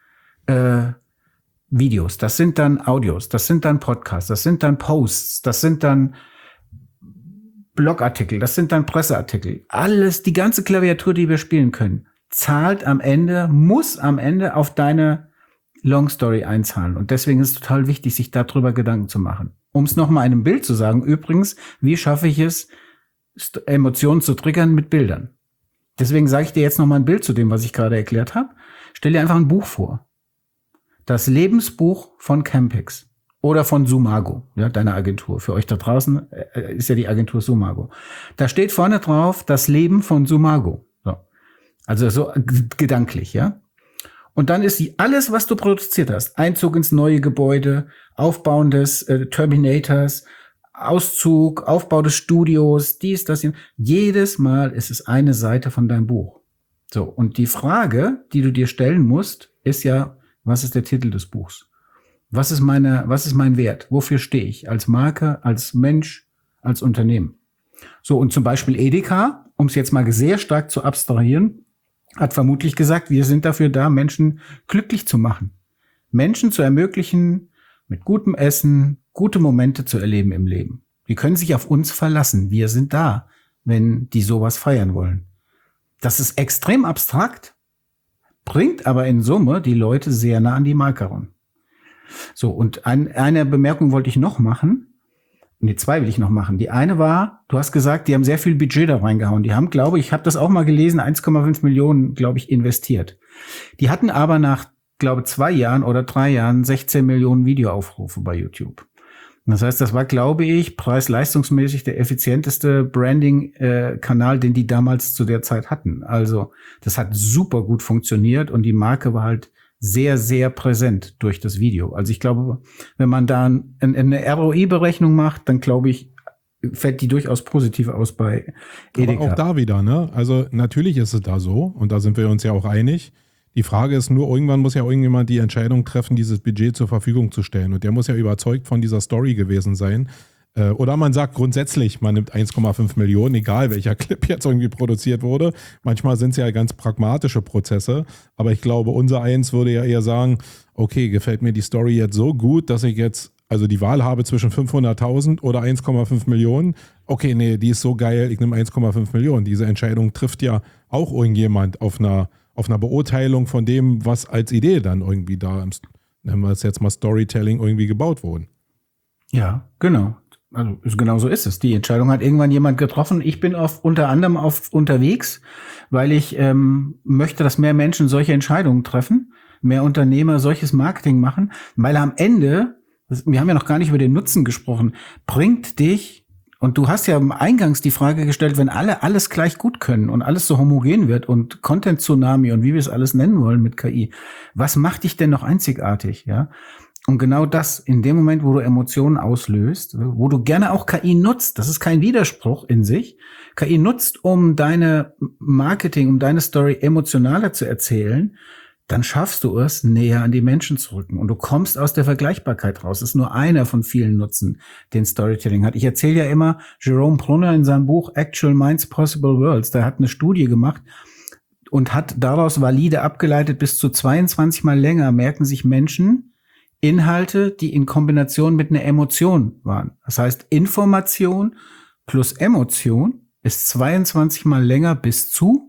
Videos, das sind dann Audios, das sind dann Podcasts, das sind dann Posts, das sind dann Blogartikel, das sind dann Presseartikel. Alles, die ganze Klaviatur, die wir spielen können, muss am Ende auf deine Long Story einzahlen. Und deswegen ist es total wichtig, sich darüber Gedanken zu machen. Um es nochmal in einem Bild zu sagen, übrigens, wie schaffe ich es, Emotionen zu triggern mit Bildern? Deswegen sage ich dir jetzt nochmal ein Bild zu dem, was ich gerade erklärt habe. Stell dir einfach ein Buch vor. Das Lebensbuch von Campix oder von Sumago, ja, deiner Agentur. Für euch da draußen ist ja die Agentur Sumago. Da steht vorne drauf das Leben von Sumago. So. Also so gedanklich, ja. Und dann ist alles, was du produziert hast, Einzug ins neue Gebäude, Aufbauen des Terminators, Auszug, Aufbau des Studios, dies, das, jedes Mal ist es eine Seite von deinem Buch. So, und die Frage, die du dir stellen musst, ist ja, was ist der Titel des Buchs? Was ist mein Wert? Wofür stehe ich? Als Marke, als Mensch, als Unternehmen? So, und zum Beispiel Edeka, um es jetzt mal sehr stark zu abstrahieren, hat vermutlich gesagt, wir sind dafür da, Menschen glücklich zu machen. Menschen zu ermöglichen, mit gutem Essen, gute Momente zu erleben im Leben. Die können sich auf uns verlassen. Wir sind da, wenn die sowas feiern wollen. Das ist extrem abstrakt, bringt aber in Summe die Leute sehr nah an die Marke ran. So, und eine Bemerkung wollte ich noch machen. Nee, 2 will ich noch machen. Die eine war, du hast gesagt, die haben sehr viel Budget da reingehauen. Die haben, glaube ich habe das auch mal gelesen, 1,5 Millionen, glaube ich, investiert. Die hatten aber nach glaube 2 Jahren oder 3 Jahren 16 Millionen Videoaufrufe bei YouTube. Das heißt, das war, glaube ich, preis-leistungsmäßig der effizienteste Branding-Kanal, den die damals zu der Zeit hatten. Also das hat super gut funktioniert und die Marke war halt sehr, sehr präsent durch das Video. Also ich glaube, wenn man da eine ROI-Berechnung macht, dann glaube ich, fällt die durchaus positiv aus bei Edeka. Aber auch da wieder, ne? Also natürlich ist es da so und da sind wir uns ja auch einig. Die Frage ist nur, irgendwann muss ja irgendjemand die Entscheidung treffen, dieses Budget zur Verfügung zu stellen. Und der muss ja überzeugt von dieser Story gewesen sein. Oder man sagt grundsätzlich, man nimmt 1,5 Millionen, egal welcher Clip jetzt irgendwie produziert wurde. Manchmal sind es ja ganz pragmatische Prozesse. Aber ich glaube, unser Eins würde ja eher sagen, okay, gefällt mir die Story jetzt so gut, dass ich jetzt also die Wahl habe zwischen 500.000 oder 1,5 Millionen. Okay, nee, die ist so geil, ich nehme 1,5 Millionen. Diese Entscheidung trifft ja auch irgendjemand auf einer Beurteilung von dem, was als Idee dann irgendwie da, nennen wir es jetzt mal Storytelling, irgendwie gebaut wurde. Ja, genau. Also genau so ist es. Die Entscheidung hat irgendwann jemand getroffen. Ich bin unter anderem unterwegs, weil ich möchte, dass mehr Menschen solche Entscheidungen treffen, mehr Unternehmer solches Marketing machen, weil am Ende, wir haben ja noch gar nicht über den Nutzen gesprochen, bringt dich, und du hast ja eingangs die Frage gestellt, wenn alle alles gleich gut können und alles so homogen wird und Content-Tsunami und wie wir es alles nennen wollen mit KI, was macht dich denn noch einzigartig, ja? Und genau das, in dem Moment, wo du Emotionen auslöst, wo du gerne auch KI nutzt, das ist kein Widerspruch in sich, KI nutzt, um deine Marketing, um deine Story emotionaler zu erzählen, dann schaffst du es, näher an die Menschen zu rücken. Und du kommst aus der Vergleichbarkeit raus. Das ist nur einer von vielen Nutzen, den Storytelling hat. Ich erzähle ja immer, Jerome Brunner in seinem Buch Actual Minds, Possible Worlds, der hat eine Studie gemacht und hat daraus valide abgeleitet, bis zu 22 Mal länger merken sich Menschen Inhalte, die in Kombination mit einer Emotion waren. Das heißt, Information plus Emotion ist 22 Mal länger bis zu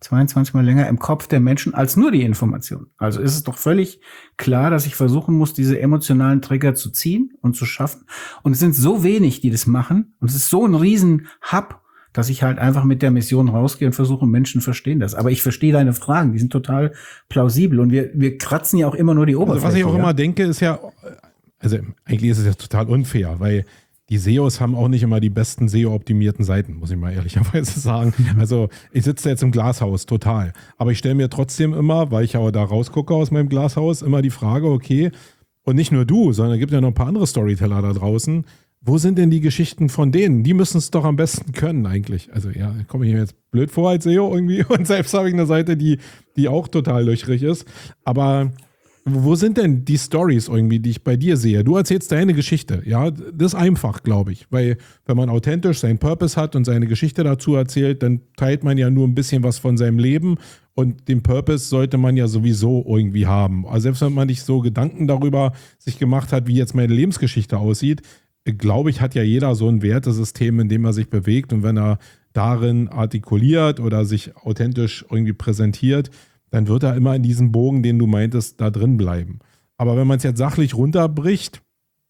22 Mal länger im Kopf der Menschen als nur die Information. Also ist es doch völlig klar, dass ich versuchen muss, diese emotionalen Trigger zu ziehen und zu schaffen. Und es sind so wenig, die das machen. Und es ist so ein riesen Hub, dass ich halt einfach mit der Mission rausgehe und versuche, Menschen verstehen das. Aber ich verstehe deine Fragen, die sind total plausibel. Und wir kratzen ja auch immer nur die Oberfläche. Also was ich auch immer denke, ist ja, also eigentlich ist es ja total unfair, weil die SEOs haben auch nicht immer die besten SEO-optimierten Seiten, muss ich mal ehrlicherweise sagen. Also ich sitze jetzt im Glashaus, total. Aber ich stelle mir trotzdem immer, weil ich ja auch da rausgucke aus meinem Glashaus, immer die Frage, okay, und nicht nur du, sondern es gibt ja noch ein paar andere Storyteller da draußen. Wo sind denn die Geschichten von denen? Die müssen es doch am besten können eigentlich. Also ja, komme ich mir jetzt blöd vor als SEO irgendwie. Und selbst habe ich eine Seite, die auch total löchrig ist. Aber wo sind denn die Stories irgendwie, die ich bei dir sehe? Du erzählst deine Geschichte, ja, das ist einfach, glaube ich, weil wenn man authentisch seinen Purpose hat und seine Geschichte dazu erzählt, dann teilt man ja nur ein bisschen was von seinem Leben und den Purpose sollte man ja sowieso irgendwie haben. Also selbst wenn man nicht so Gedanken darüber sich gemacht hat, wie jetzt meine Lebensgeschichte aussieht, glaube ich, hat ja jeder so ein Wertesystem, in dem er sich bewegt und wenn er darin artikuliert oder sich authentisch irgendwie präsentiert, dann wird er immer in diesem Bogen, den du meintest, da drin bleiben. Aber wenn man es jetzt sachlich runterbricht,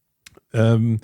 für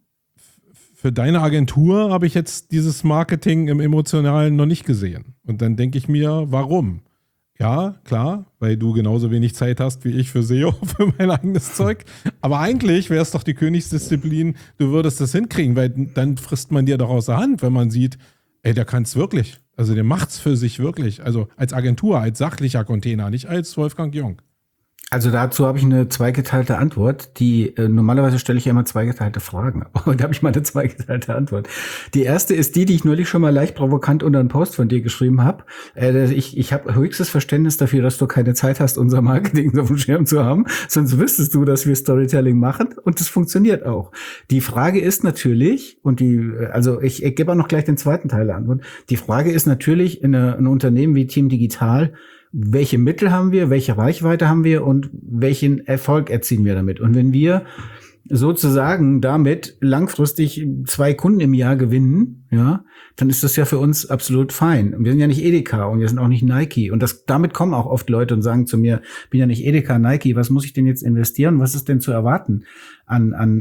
deine Agentur habe ich jetzt dieses Marketing im Emotionalen noch nicht gesehen. Und dann denke ich mir, warum? Ja, klar, weil du genauso wenig Zeit hast wie ich für SEO, für mein eigenes Zeug. Aber eigentlich wäre es doch die Königsdisziplin, du würdest das hinkriegen, weil dann frisst man dir doch aus der Hand, wenn man sieht, ey, der kann es wirklich. Also der macht es für sich wirklich. Also als Agentur, als sachlicher Container, nicht als Wolfgang Jung. Also dazu habe ich eine zweigeteilte Antwort. Normalerweise stelle ich ja immer zweigeteilte Fragen, aber da habe ich mal eine zweigeteilte Antwort. Die erste ist die ich neulich schon mal leicht provokant unter einen Post von dir geschrieben habe. Ich habe höchstes Verständnis dafür, dass du keine Zeit hast, unser Marketing auf dem Schirm zu haben. Sonst wüsstest du, dass wir Storytelling machen und das funktioniert auch. Die Frage ist natürlich, ich gebe auch noch gleich den zweiten Teil der Antwort. Die Frage ist natürlich in ein Unternehmen wie Team Digital, welche Mittel haben wir, welche Reichweite haben wir und welchen Erfolg erzielen wir damit? Und wenn wir sozusagen damit langfristig 2 Kunden im Jahr gewinnen, ja, dann ist das ja für uns absolut fein. Wir sind ja nicht Edeka und wir sind auch nicht Nike. Und damit kommen auch oft Leute und sagen zu mir, bin ja nicht Edeka, Nike, was muss ich denn jetzt investieren? Was ist denn zu erwarten an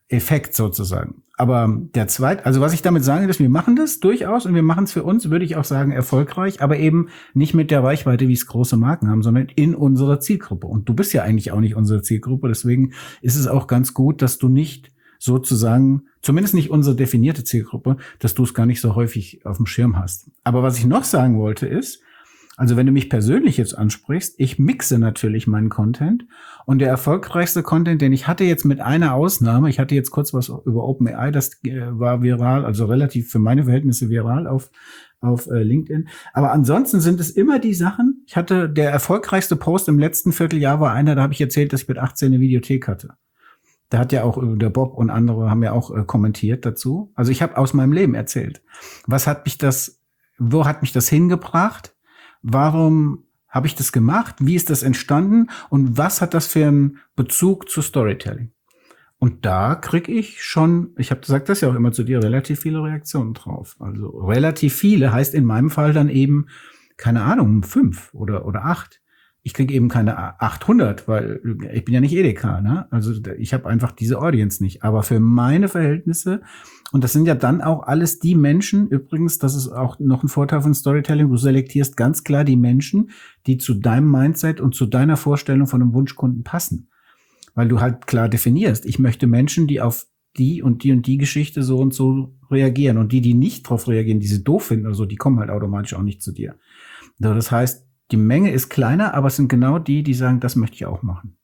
Effekt sozusagen. Aber also was ich damit sage, ist, wir machen das durchaus und wir machen es für uns, würde ich auch sagen, erfolgreich, aber eben nicht mit der Reichweite, wie es große Marken haben, sondern in unserer Zielgruppe. Und du bist ja eigentlich auch nicht unsere Zielgruppe, deswegen ist es auch ganz gut, dass du nicht sozusagen, zumindest nicht unsere definierte Zielgruppe, dass du es gar nicht so häufig auf dem Schirm hast. Aber was ich noch sagen wollte ist, also wenn du mich persönlich jetzt ansprichst, ich mixe natürlich meinen Content und der erfolgreichste Content, den ich hatte jetzt mit einer Ausnahme, ich hatte jetzt kurz was über OpenAI, das war viral, also relativ für meine Verhältnisse viral auf LinkedIn. Aber ansonsten sind es immer die Sachen, der erfolgreichste Post im letzten Vierteljahr war einer, da habe ich erzählt, dass ich mit 18 eine Videothek hatte. Da hat ja auch der Bob und andere haben ja auch kommentiert dazu. Also ich habe aus meinem Leben erzählt. Wo hat mich das hingebracht? Warum habe ich das gemacht? Wie ist das entstanden? Und was hat das für einen Bezug zu Storytelling? Und da kriege ich schon, ich habe gesagt, das ja auch immer zu dir, relativ viele Reaktionen drauf. Also relativ viele heißt in meinem Fall dann eben, keine Ahnung, 5 oder 8. Ich kriege eben keine 800, weil ich bin ja nicht Edeka, ne? Also ich habe einfach diese Audience nicht. Aber für meine Verhältnisse, und das sind ja dann auch alles die Menschen, übrigens, das ist auch noch ein Vorteil von Storytelling, du selektierst ganz klar die Menschen, die zu deinem Mindset und zu deiner Vorstellung von einem Wunschkunden passen. Weil du halt klar definierst, ich möchte Menschen, die auf die und die Geschichte so und so reagieren. Und die nicht drauf reagieren, die sie doof finden oder so, die kommen halt automatisch auch nicht zu dir. Das heißt, die Menge ist kleiner, aber es sind genau die sagen, das möchte ich auch machen.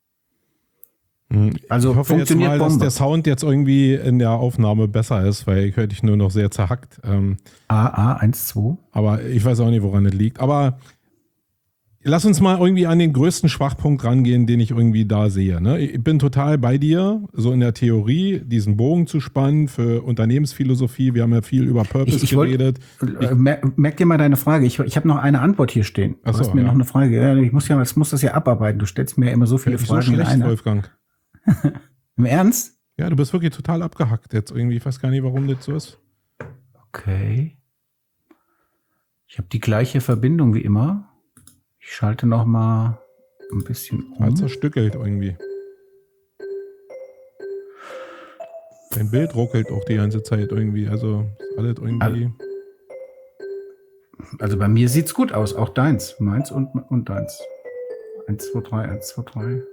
Also ich hoffe jetzt mal, dass der Sound jetzt irgendwie in der Aufnahme besser ist, weil ich höre dich nur noch sehr zerhackt. 1, 2. Aber ich weiß auch nicht, woran es liegt. Aber lass uns mal irgendwie an den größten Schwachpunkt rangehen, den ich irgendwie da sehe. Ne? Ich bin total bei dir, so in der Theorie, diesen Bogen zu spannen für Unternehmensphilosophie. Wir haben ja viel über Purpose geredet. Merk dir mal deine Frage. Ich habe noch eine Antwort hier stehen. Du hast mir noch eine Frage. Ja, ich muss das ja abarbeiten. Du stellst mir ja immer so viele Fragen so schlecht, in einer. Wolfgang. Im Ernst? Ja, du bist wirklich total abgehackt jetzt irgendwie. Ich weiß gar nicht, warum das so ist. Okay. Ich habe die gleiche Verbindung wie immer. Ich schalte noch mal ein bisschen um. Halt zerstückelt irgendwie. Dein Bild ruckelt auch die ganze Zeit irgendwie. Also ist alles irgendwie. Also bei mir sieht's gut aus. Auch deins. Meins und deins. 1, 2, 3, 1, 2, 3.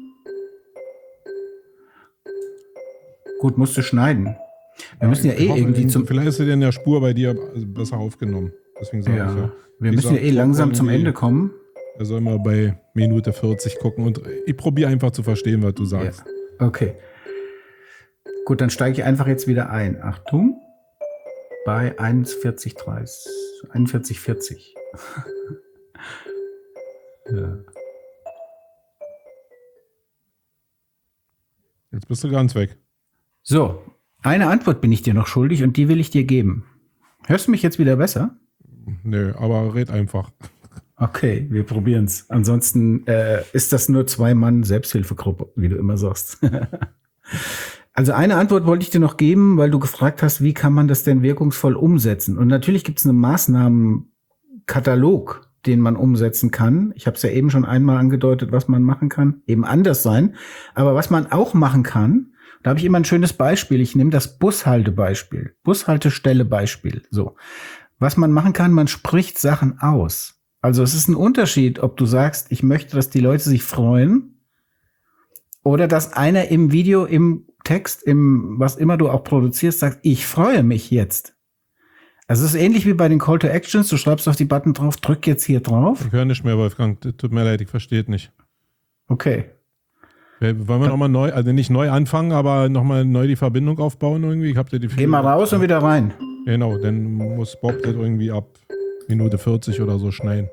Gut, musst du schneiden. Wir müssen ja irgendwie vielleicht ist sie in der Spur bei dir besser aufgenommen. Deswegen sage ich ja. Wir müssen ja langsam zum Ende kommen. Er soll mal bei Minute 40 gucken und ich probiere einfach zu verstehen, was du sagst. Ja. Okay. Gut, dann steige ich einfach jetzt wieder ein. Achtung. Bei 41,40. Ja. Jetzt bist du ganz weg. So, eine Antwort bin ich dir noch schuldig und die will ich dir geben. Hörst du mich jetzt wieder besser? Nö, aber red einfach. Okay, wir probieren's. Ansonsten ist das nur 2-Mann-Selbsthilfegruppe, wie du immer sagst. Also eine Antwort wollte ich dir noch geben, weil du gefragt hast, wie kann man das denn wirkungsvoll umsetzen? Und natürlich gibt es einen Maßnahmenkatalog, den man umsetzen kann. Ich habe es ja eben schon einmal angedeutet, was man machen kann. Eben anders sein. Aber was man auch machen kann, da habe ich immer ein schönes Beispiel. Ich nehme das Bushaltebeispiel, Bushaltestelle-Beispiel. So, was man machen kann, man spricht Sachen aus. Also es ist ein Unterschied, ob du sagst, ich möchte, dass die Leute sich freuen, oder dass einer im Video, im Text, was immer du auch produzierst, sagt, ich freue mich jetzt. Also es ist ähnlich wie bei den Call to Actions. Du schreibst auf die Button drauf, drück jetzt hier drauf. Ich höre nicht mehr, Wolfgang. Tut mir leid, ich verstehe es nicht. Okay. Wollen wir nochmal neu, also nicht neu anfangen, aber nochmal neu die Verbindung aufbauen irgendwie? Geh mal raus und wieder rein. Genau, dann muss Bob das irgendwie ab Minute 40 oder so schneiden.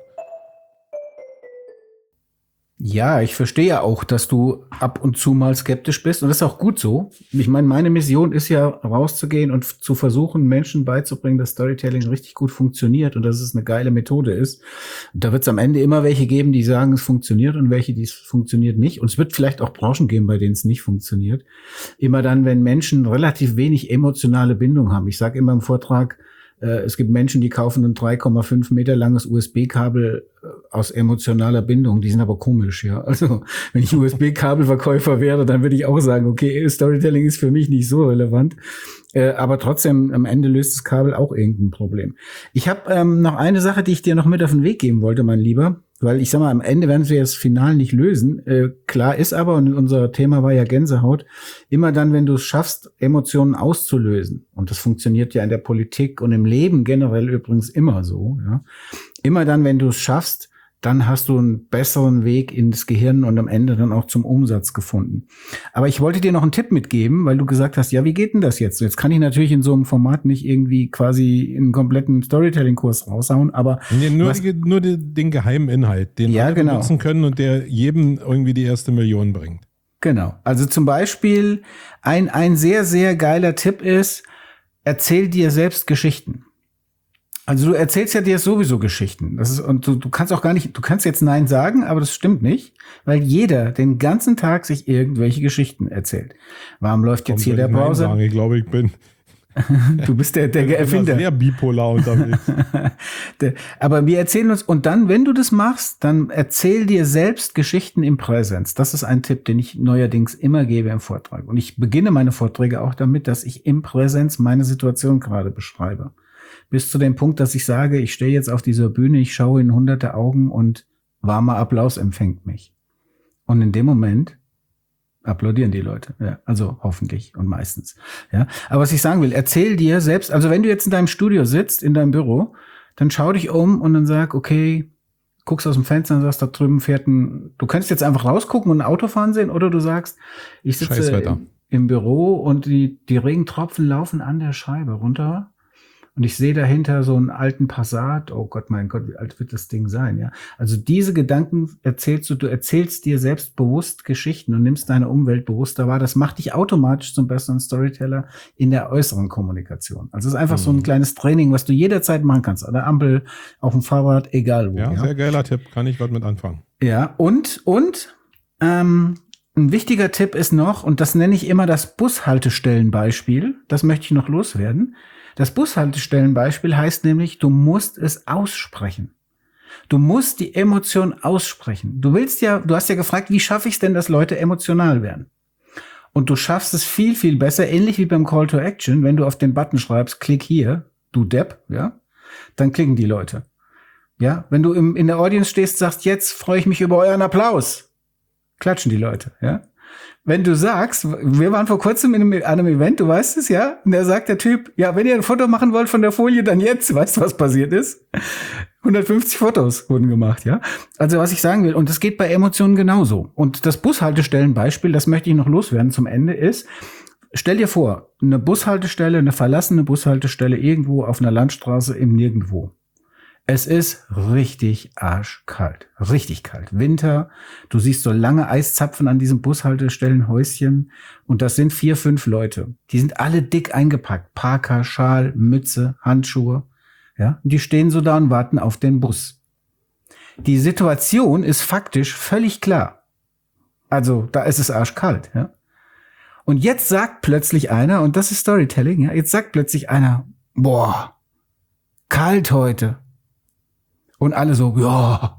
Ja, ich verstehe ja auch, dass du ab und zu mal skeptisch bist und das ist auch gut so. Ich meine, meine Mission ist ja rauszugehen und zu versuchen, Menschen beizubringen, dass Storytelling richtig gut funktioniert und dass es eine geile Methode ist. Und da wird es am Ende immer welche geben, die sagen, es funktioniert und welche, die es funktioniert nicht. Und es wird vielleicht auch Branchen geben, bei denen es nicht funktioniert. Immer dann, wenn Menschen relativ wenig emotionale Bindung haben. Ich sage immer im Vortrag, Es gibt Menschen, die kaufen ein 3,5 Meter langes USB-Kabel aus emotionaler Bindung. Die sind aber komisch, ja. Also, wenn ich USB-Kabelverkäufer wäre, dann würde ich auch sagen, okay, Storytelling ist für mich nicht so relevant. Aber trotzdem, am Ende löst das Kabel auch irgendein Problem. Ich habe noch eine Sache, die ich dir noch mit auf den Weg geben wollte, mein Lieber. Weil ich sag mal, am Ende werden wir das Final nicht lösen. Klar ist aber, und unser Thema war ja Gänsehaut, immer dann, wenn du es schaffst, Emotionen auszulösen, und das funktioniert ja in der Politik und im Leben generell übrigens immer so, ja. Immer dann, wenn du es schaffst, dann hast du einen besseren Weg ins Gehirn und am Ende dann auch zum Umsatz gefunden. Aber ich wollte dir noch einen Tipp mitgeben, weil du gesagt hast, ja, wie geht denn das jetzt? Jetzt kann ich natürlich in so einem Format nicht irgendwie quasi einen kompletten Storytelling-Kurs raushauen, aber nee, nur den geheimen Inhalt, den alle benutzen können und der jedem irgendwie die erste Million bringt. Genau. Also zum Beispiel ein sehr, sehr geiler Tipp ist, erzähl dir selbst Geschichten. Also du erzählst ja dir sowieso Geschichten. Das ist, und du kannst auch gar nicht, du kannst jetzt Nein sagen, aber das stimmt nicht, weil jeder den ganzen Tag sich irgendwelche Geschichten erzählt. Warum läuft jetzt hier der Browser? Sagen? Ich glaube, ich bin Du bist der Erfinder. Ich bin sehr bipolar unterwegs. Aber wir erzählen uns, und dann, wenn du das machst, dann erzähl dir selbst Geschichten im Präsens. Das ist ein Tipp, den ich neuerdings immer gebe im Vortrag. Und ich beginne meine Vorträge auch damit, dass ich im Präsens meine Situation gerade beschreibe. Bis zu dem Punkt, dass ich sage, ich stehe jetzt auf dieser Bühne, ich schaue in hunderte Augen und warmer Applaus empfängt mich. Und in dem Moment applaudieren die Leute. Ja, also hoffentlich und meistens. Ja, aber was ich sagen will, erzähl dir selbst, also wenn du jetzt in deinem Studio sitzt, in deinem Büro, dann schau dich um und dann sag, okay, guckst aus dem Fenster und sagst, da drüben fährt du kannst jetzt einfach rausgucken und ein Auto fahren sehen, oder du sagst, ich sitze im Büro und die Regentropfen laufen an der Scheibe runter. Und ich sehe dahinter so einen alten Passat. Oh Gott, mein Gott, wie alt wird das Ding sein? Ja, also diese Gedanken erzählst du erzählst dir selbst bewusst Geschichten und nimmst deine Umwelt bewusster wahr. Das macht dich automatisch zum besseren Storyteller in der äußeren Kommunikation. Also es ist einfach so ein kleines Training, was du jederzeit machen kannst. An der Ampel, auf dem Fahrrad, egal wo. Ja, sehr geiler Tipp. Kann ich was mit anfangen. Ja, und ein wichtiger Tipp ist noch, und das nenne ich immer das Bushaltestellenbeispiel. Das möchte ich noch loswerden. Das Bushaltestellenbeispiel heißt nämlich, du musst es aussprechen. Du musst die Emotion aussprechen. Du hast ja gefragt, wie schaffe ich es denn, dass Leute emotional werden? Und du schaffst es viel, viel besser, ähnlich wie beim Call to Action, wenn du auf den Button schreibst, klick hier, du Depp, ja, dann klicken die Leute. Ja, wenn du in der Audience stehst, sagst, jetzt freue ich mich über euren Applaus, klatschen die Leute, ja. Wenn du sagst, wir waren vor kurzem an einem Event, du weißt es, ja, und da sagt der Typ, ja, wenn ihr ein Foto machen wollt von der Folie, dann jetzt, weißt du, was passiert ist? 150 Fotos wurden gemacht, ja. Also was ich sagen will, und das geht bei Emotionen genauso. Und das Bushaltestellenbeispiel, das möchte ich noch loswerden zum Ende, ist, stell dir vor, eine Bushaltestelle, eine verlassene Bushaltestelle irgendwo auf einer Landstraße im Nirgendwo. Es ist richtig arschkalt, richtig kalt. Winter, du siehst so lange Eiszapfen an diesem Bushaltestellenhäuschen und das sind 4, 5 Leute. Die sind alle dick eingepackt. Parker, Schal, Mütze, Handschuhe. Ja, und die stehen so da und warten auf den Bus. Die Situation ist faktisch völlig klar. Also, da ist es arschkalt, ja. Und jetzt sagt plötzlich einer, und das ist Storytelling, ja, jetzt sagt plötzlich einer, boah, kalt heute. Und alle so, ja.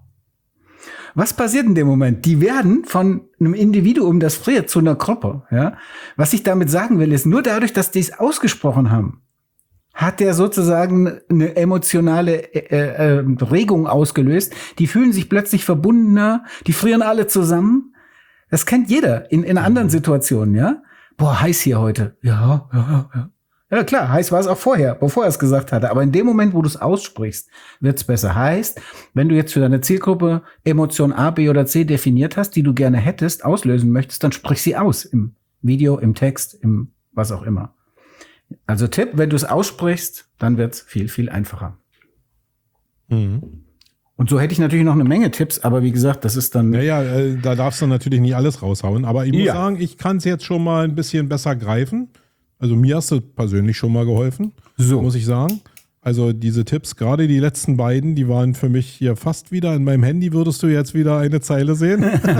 Was passiert in dem Moment? Die werden von einem Individuum, das friert, zu einer Gruppe. Ja? Was ich damit sagen will, ist, nur dadurch, dass die es ausgesprochen haben, hat der sozusagen eine emotionale Regung ausgelöst. Die fühlen sich plötzlich verbundener, die frieren alle zusammen. Das kennt jeder in anderen Situationen, ja. Boah, heiß hier heute. Ja. Ja klar, heiß war es auch vorher, bevor er es gesagt hatte. Aber in dem Moment, wo du es aussprichst, wird es besser. Heißt, wenn du jetzt für deine Zielgruppe Emotion A, B oder C definiert hast, die du gerne hättest, auslösen möchtest, dann sprich sie aus. Im Video, im Text, im was auch immer. Also Tipp, wenn du es aussprichst, dann wird es viel, viel einfacher. Mhm. Und so hätte ich natürlich noch eine Menge Tipps, aber wie gesagt, das ist dann... Naja, da darfst du natürlich nicht alles raushauen. Aber ich muss sagen, ich kann es jetzt schon mal ein bisschen besser greifen. Also mir hast du persönlich schon mal geholfen, so muss ich sagen. Also diese Tipps, gerade die letzten beiden, die waren für mich hier fast wieder. In meinem Handy würdest du jetzt wieder eine Zeile sehen.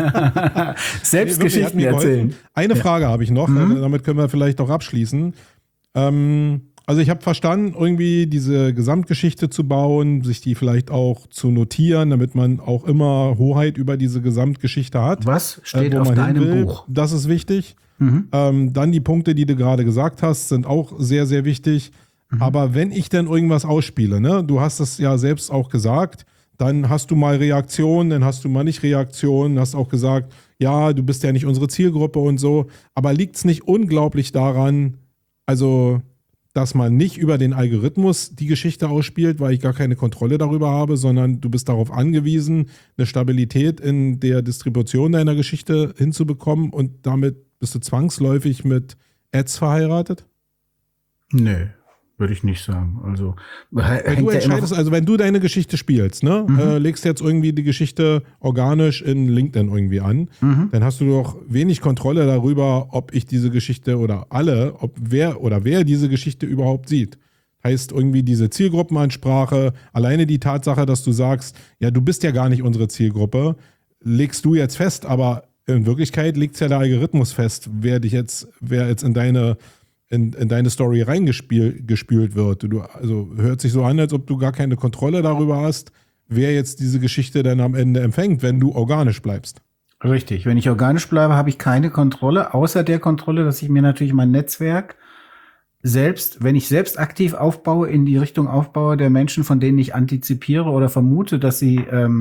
Selbst Geschichten erzählen. Eine Frage habe ich noch, damit können wir vielleicht auch abschließen. Also ich habe verstanden, irgendwie diese Gesamtgeschichte zu bauen, sich die vielleicht auch zu notieren, damit man auch immer Hoheit über diese Gesamtgeschichte hat. Was steht wo auf man deinem hin will. Buch? Das ist wichtig. Mhm. Dann die Punkte, die du gerade gesagt hast, sind auch sehr, sehr wichtig. Aber wenn ich dann irgendwas ausspiele, ne, du hast es ja selbst auch gesagt, dann hast du mal Reaktionen, dann hast du mal nicht Reaktionen, hast auch gesagt, ja, du bist ja nicht unsere Zielgruppe und so. Aber liegt es nicht unglaublich daran, also, dass man nicht über den Algorithmus die Geschichte ausspielt, weil ich gar keine Kontrolle darüber habe, sondern du bist darauf angewiesen, eine Stabilität in der Distribution deiner Geschichte hinzubekommen und damit bist du zwangsläufig mit Ads verheiratet? Nö, würde ich nicht sagen. Also Weil du entscheidest, also wenn du deine Geschichte spielst, ne, legst jetzt irgendwie die Geschichte organisch in LinkedIn irgendwie an, dann hast du doch wenig Kontrolle darüber, ob ich diese Geschichte oder alle, ob wer diese Geschichte überhaupt sieht. Heißt irgendwie diese Zielgruppenansprache, alleine die Tatsache, dass du sagst, ja, du bist ja gar nicht unsere Zielgruppe, legst du jetzt fest, aber in Wirklichkeit legt ja der Algorithmus fest, wer jetzt in deine Story reingespült wird. Also hört sich so an, als ob du gar keine Kontrolle darüber hast, wer jetzt diese Geschichte dann am Ende empfängt, wenn du organisch bleibst. Richtig. Wenn ich organisch bleibe, habe ich keine Kontrolle, außer der Kontrolle, dass ich mir natürlich mein Netzwerk wenn ich selbst aktiv aufbaue, in die Richtung aufbaue der Menschen, von denen ich antizipiere oder vermute, dass sie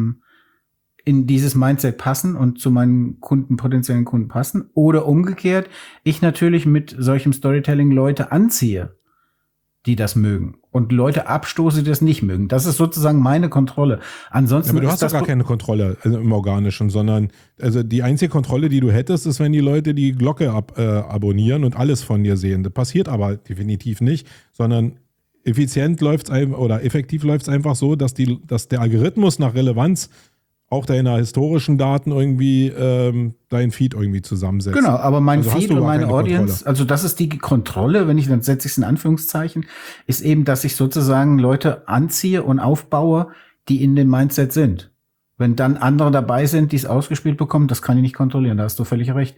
in dieses Mindset passen und zu meinen potenziellen Kunden passen. Oder umgekehrt, ich natürlich mit solchem Storytelling Leute anziehe, die das mögen. Und Leute abstoße, die das nicht mögen. Das ist sozusagen meine Kontrolle. Ansonsten aber du hast doch gar keine Kontrolle im Organischen, sondern also die einzige Kontrolle, die du hättest, ist, wenn die Leute die Glocke abonnieren und alles von dir sehen. Das passiert aber definitiv nicht, sondern effektiv läuft es einfach so, dass der Algorithmus nach Relevanz auch deine historischen Daten irgendwie dein Feed irgendwie zusammensetzt. Genau, aber mein Feed und meine Audience, Kontrolle. also das ist die Kontrolle, dann setze ich es in Anführungszeichen, ist eben, dass ich sozusagen Leute anziehe und aufbaue, die in dem Mindset sind. Wenn dann andere dabei sind, die es ausgespielt bekommen, das kann ich nicht kontrollieren, da hast du völlig recht.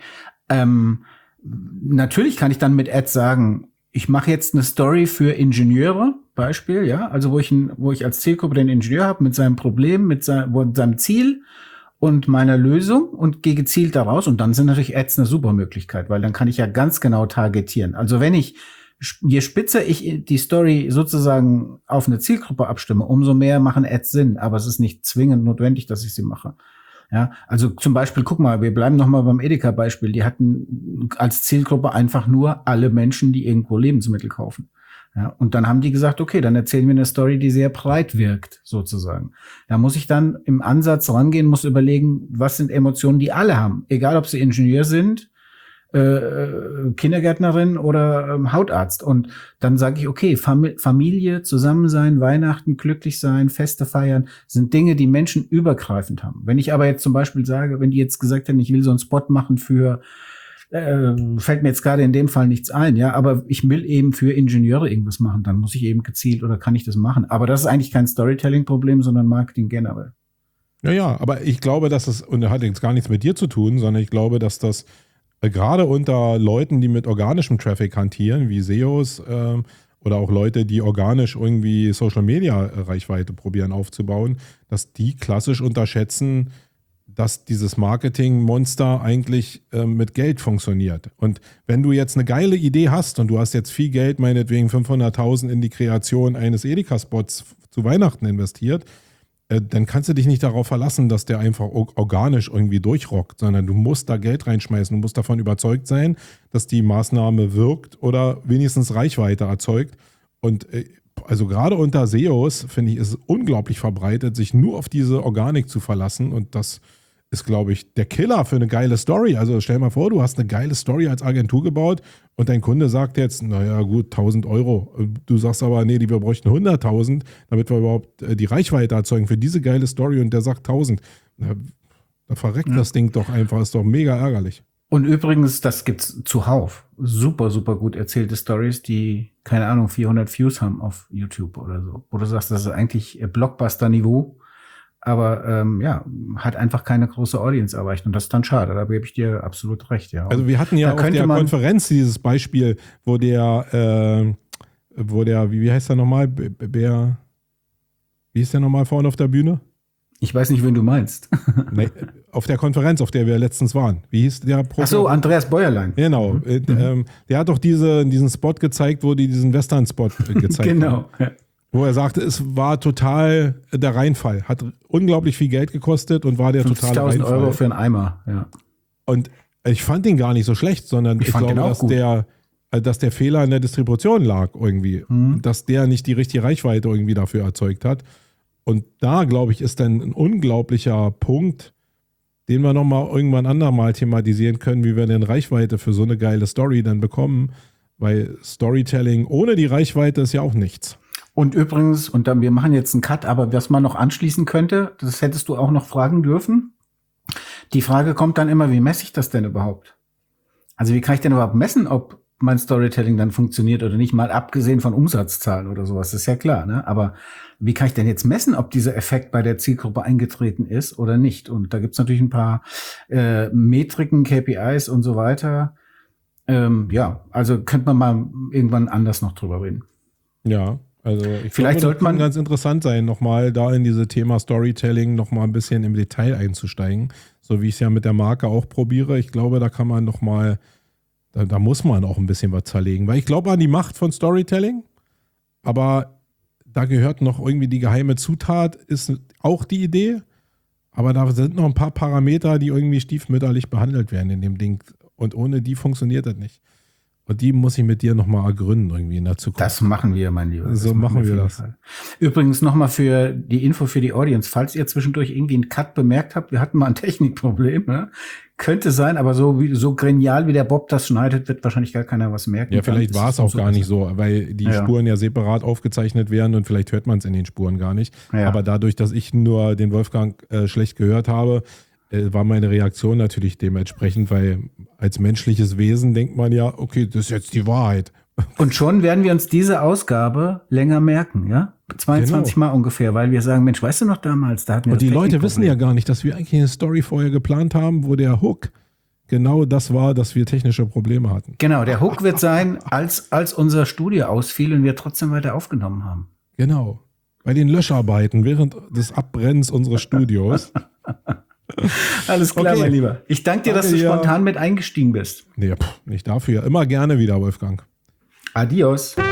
Natürlich kann ich dann mit Ads sagen, ich mache jetzt eine Story für Ingenieure, Beispiel, ja, also wo ich als Zielgruppe den Ingenieur habe mit seinem Problem, mit seinem Ziel und meiner Lösung und gehe gezielt daraus. Und dann sind natürlich Ads eine super Möglichkeit, weil dann kann ich ja ganz genau targetieren. Also je spitzer ich die Story sozusagen auf eine Zielgruppe abstimme, umso mehr machen Ads Sinn. Aber es ist nicht zwingend notwendig, dass ich sie mache. Ja, also zum Beispiel, guck mal, wir bleiben noch mal beim Edeka-Beispiel. Die hatten als Zielgruppe einfach nur alle Menschen, die irgendwo Lebensmittel kaufen. Ja, und dann haben die gesagt, okay, dann erzählen wir eine Story, die sehr breit wirkt, sozusagen. Da muss ich dann im Ansatz rangehen, muss überlegen, was sind Emotionen, die alle haben. Egal, ob sie Ingenieur sind, Kindergärtnerin oder Hautarzt. Und dann sage ich, okay, Familie, zusammen sein, Weihnachten, glücklich sein, Feste feiern, sind Dinge, die Menschen übergreifend haben. Wenn ich aber jetzt zum Beispiel sage, wenn die jetzt gesagt hätten, ich will so einen Spot machen für fällt mir jetzt gerade in dem Fall nichts ein, ja, aber ich will eben für Ingenieure irgendwas machen, dann muss ich eben gezielt oder kann ich das machen. Aber das ist eigentlich kein Storytelling-Problem, sondern Marketing generell. Ja, aber ich glaube, dass das, und das hat jetzt gar nichts mit dir zu tun, sondern ich glaube, dass das gerade unter Leuten, die mit organischem Traffic hantieren, wie SEOs oder auch Leute, die organisch irgendwie Social-Media-Reichweite probieren aufzubauen, dass die klassisch unterschätzen, dass dieses Marketing-Monster eigentlich mit Geld funktioniert. Und wenn du jetzt eine geile Idee hast und du hast jetzt viel Geld, meinetwegen 500.000 in die Kreation eines Edeka-Spots zu Weihnachten investiert, dann kannst du dich nicht darauf verlassen, dass der einfach organisch irgendwie durchrockt, sondern du musst da Geld reinschmeißen. Du musst davon überzeugt sein, dass die Maßnahme wirkt oder wenigstens Reichweite erzeugt. Und also gerade unter SEOs, finde ich, ist es unglaublich verbreitet, sich nur auf diese Organik zu verlassen. Und das ist, glaube ich, der Killer für eine geile Story. Also stell dir mal vor, du hast eine geile Story als Agentur gebaut und dein Kunde sagt jetzt, naja gut, 1.000 Euro. Du sagst aber, nee, wir bräuchten 100.000, damit wir überhaupt die Reichweite erzeugen für diese geile Story und der sagt 1.000. Da verreckt das Ding doch einfach, ist doch mega ärgerlich. Und übrigens, das gibt's zuhauf. Super, super gut erzählte Stories, die, keine Ahnung, 400 Views haben auf YouTube oder so. Wo du sagst, das ist eigentlich Blockbuster-Niveau. Aber hat einfach keine große Audience erreicht. Und das ist dann schade. Da gebe ich dir absolut recht, ja. Also wir hatten ja auf der Konferenz dieses Beispiel, wo der wo der, wie heißt der nochmal? Wie ist der nochmal vorne auf der Bühne? Ich weiß nicht, wen du meinst. Nee, auf der Konferenz, auf der wir letztens waren. Wie hieß der Programm? Ach so, Andreas Bäuerlein. Genau. Der hat doch diesen Spot gezeigt, wo die diesen Western-Spot gezeigt haben. Genau. Wo er sagte, es war total der Reinfall. Hat unglaublich viel Geld gekostet und war der totale Reinfall. 50.000 Euro für einen Eimer, ja. Und ich fand den gar nicht so schlecht, sondern ich glaube, dass der Fehler in der Distribution lag irgendwie. Dass der nicht die richtige Reichweite irgendwie dafür erzeugt hat. Und da, glaube ich, ist dann ein unglaublicher Punkt, den wir nochmal irgendwann andermal thematisieren können, wie wir denn Reichweite für so eine geile Story dann bekommen. Weil Storytelling ohne die Reichweite ist ja auch nichts. Und übrigens, und dann, wir machen jetzt einen Cut, aber was man noch anschließen könnte, das hättest du auch noch fragen dürfen. Die Frage kommt dann immer, wie messe ich das denn überhaupt? Also wie kann ich denn überhaupt messen, ob mein Storytelling dann funktioniert oder nicht, mal abgesehen von Umsatzzahlen oder sowas, das ist ja klar, ne? Aber wie kann ich denn jetzt messen, ob dieser Effekt bei der Zielgruppe eingetreten ist oder nicht? Und da gibt's natürlich ein paar Metriken, KPIs und so weiter. Ja, also könnte man mal irgendwann anders noch drüber reden. Ja, also Vielleicht sollte man ganz interessant sein, nochmal da in diese Thema Storytelling nochmal ein bisschen im Detail einzusteigen, so wie ich es ja mit der Marke auch probiere. Ich glaube, da kann man nochmal, da muss man auch ein bisschen was zerlegen, weil ich glaube an die Macht von Storytelling, aber da gehört noch irgendwie die geheime Zutat, ist auch die Idee, aber da sind noch ein paar Parameter, die irgendwie stiefmütterlich behandelt werden in dem Ding und ohne die funktioniert das nicht. Und die muss ich mit dir nochmal ergründen irgendwie in der Zukunft. Das machen wir, mein Lieber. So machen wir das. Übrigens nochmal für die Info für die Audience. Falls ihr zwischendurch irgendwie einen Cut bemerkt habt, wir hatten mal ein Technikproblem. Ne? Könnte sein, aber so genial wie der Bob das schneidet, wird wahrscheinlich gar keiner was merken. Ja, vielleicht war es auch gar nicht so, weil die Spuren ja separat aufgezeichnet werden und vielleicht hört man es in den Spuren gar nicht. Ja. Aber dadurch, dass ich nur den Wolfgang schlecht gehört habe, war meine Reaktion natürlich dementsprechend, weil als menschliches Wesen denkt man ja, okay, das ist jetzt die Wahrheit. Und schon werden wir uns diese Ausgabe länger merken, ja? 22 Mal ungefähr, weil wir sagen, Mensch, weißt du noch damals, da hatten wir und die Leute wissen ja gar nicht, dass wir eigentlich eine Story vorher geplant haben, wo der Hook genau das war, dass wir technische Probleme hatten. Genau, der Hook wird sein, als unser Studio ausfiel und wir trotzdem weiter aufgenommen haben. Genau, bei den Löscharbeiten während des Abbrennens unseres Studios. Alles klar, okay. Mein Lieber. Ich danke dir, dass du spontan mit eingestiegen bist. Nee, nicht dafür. Immer gerne wieder, Wolfgang. Adios.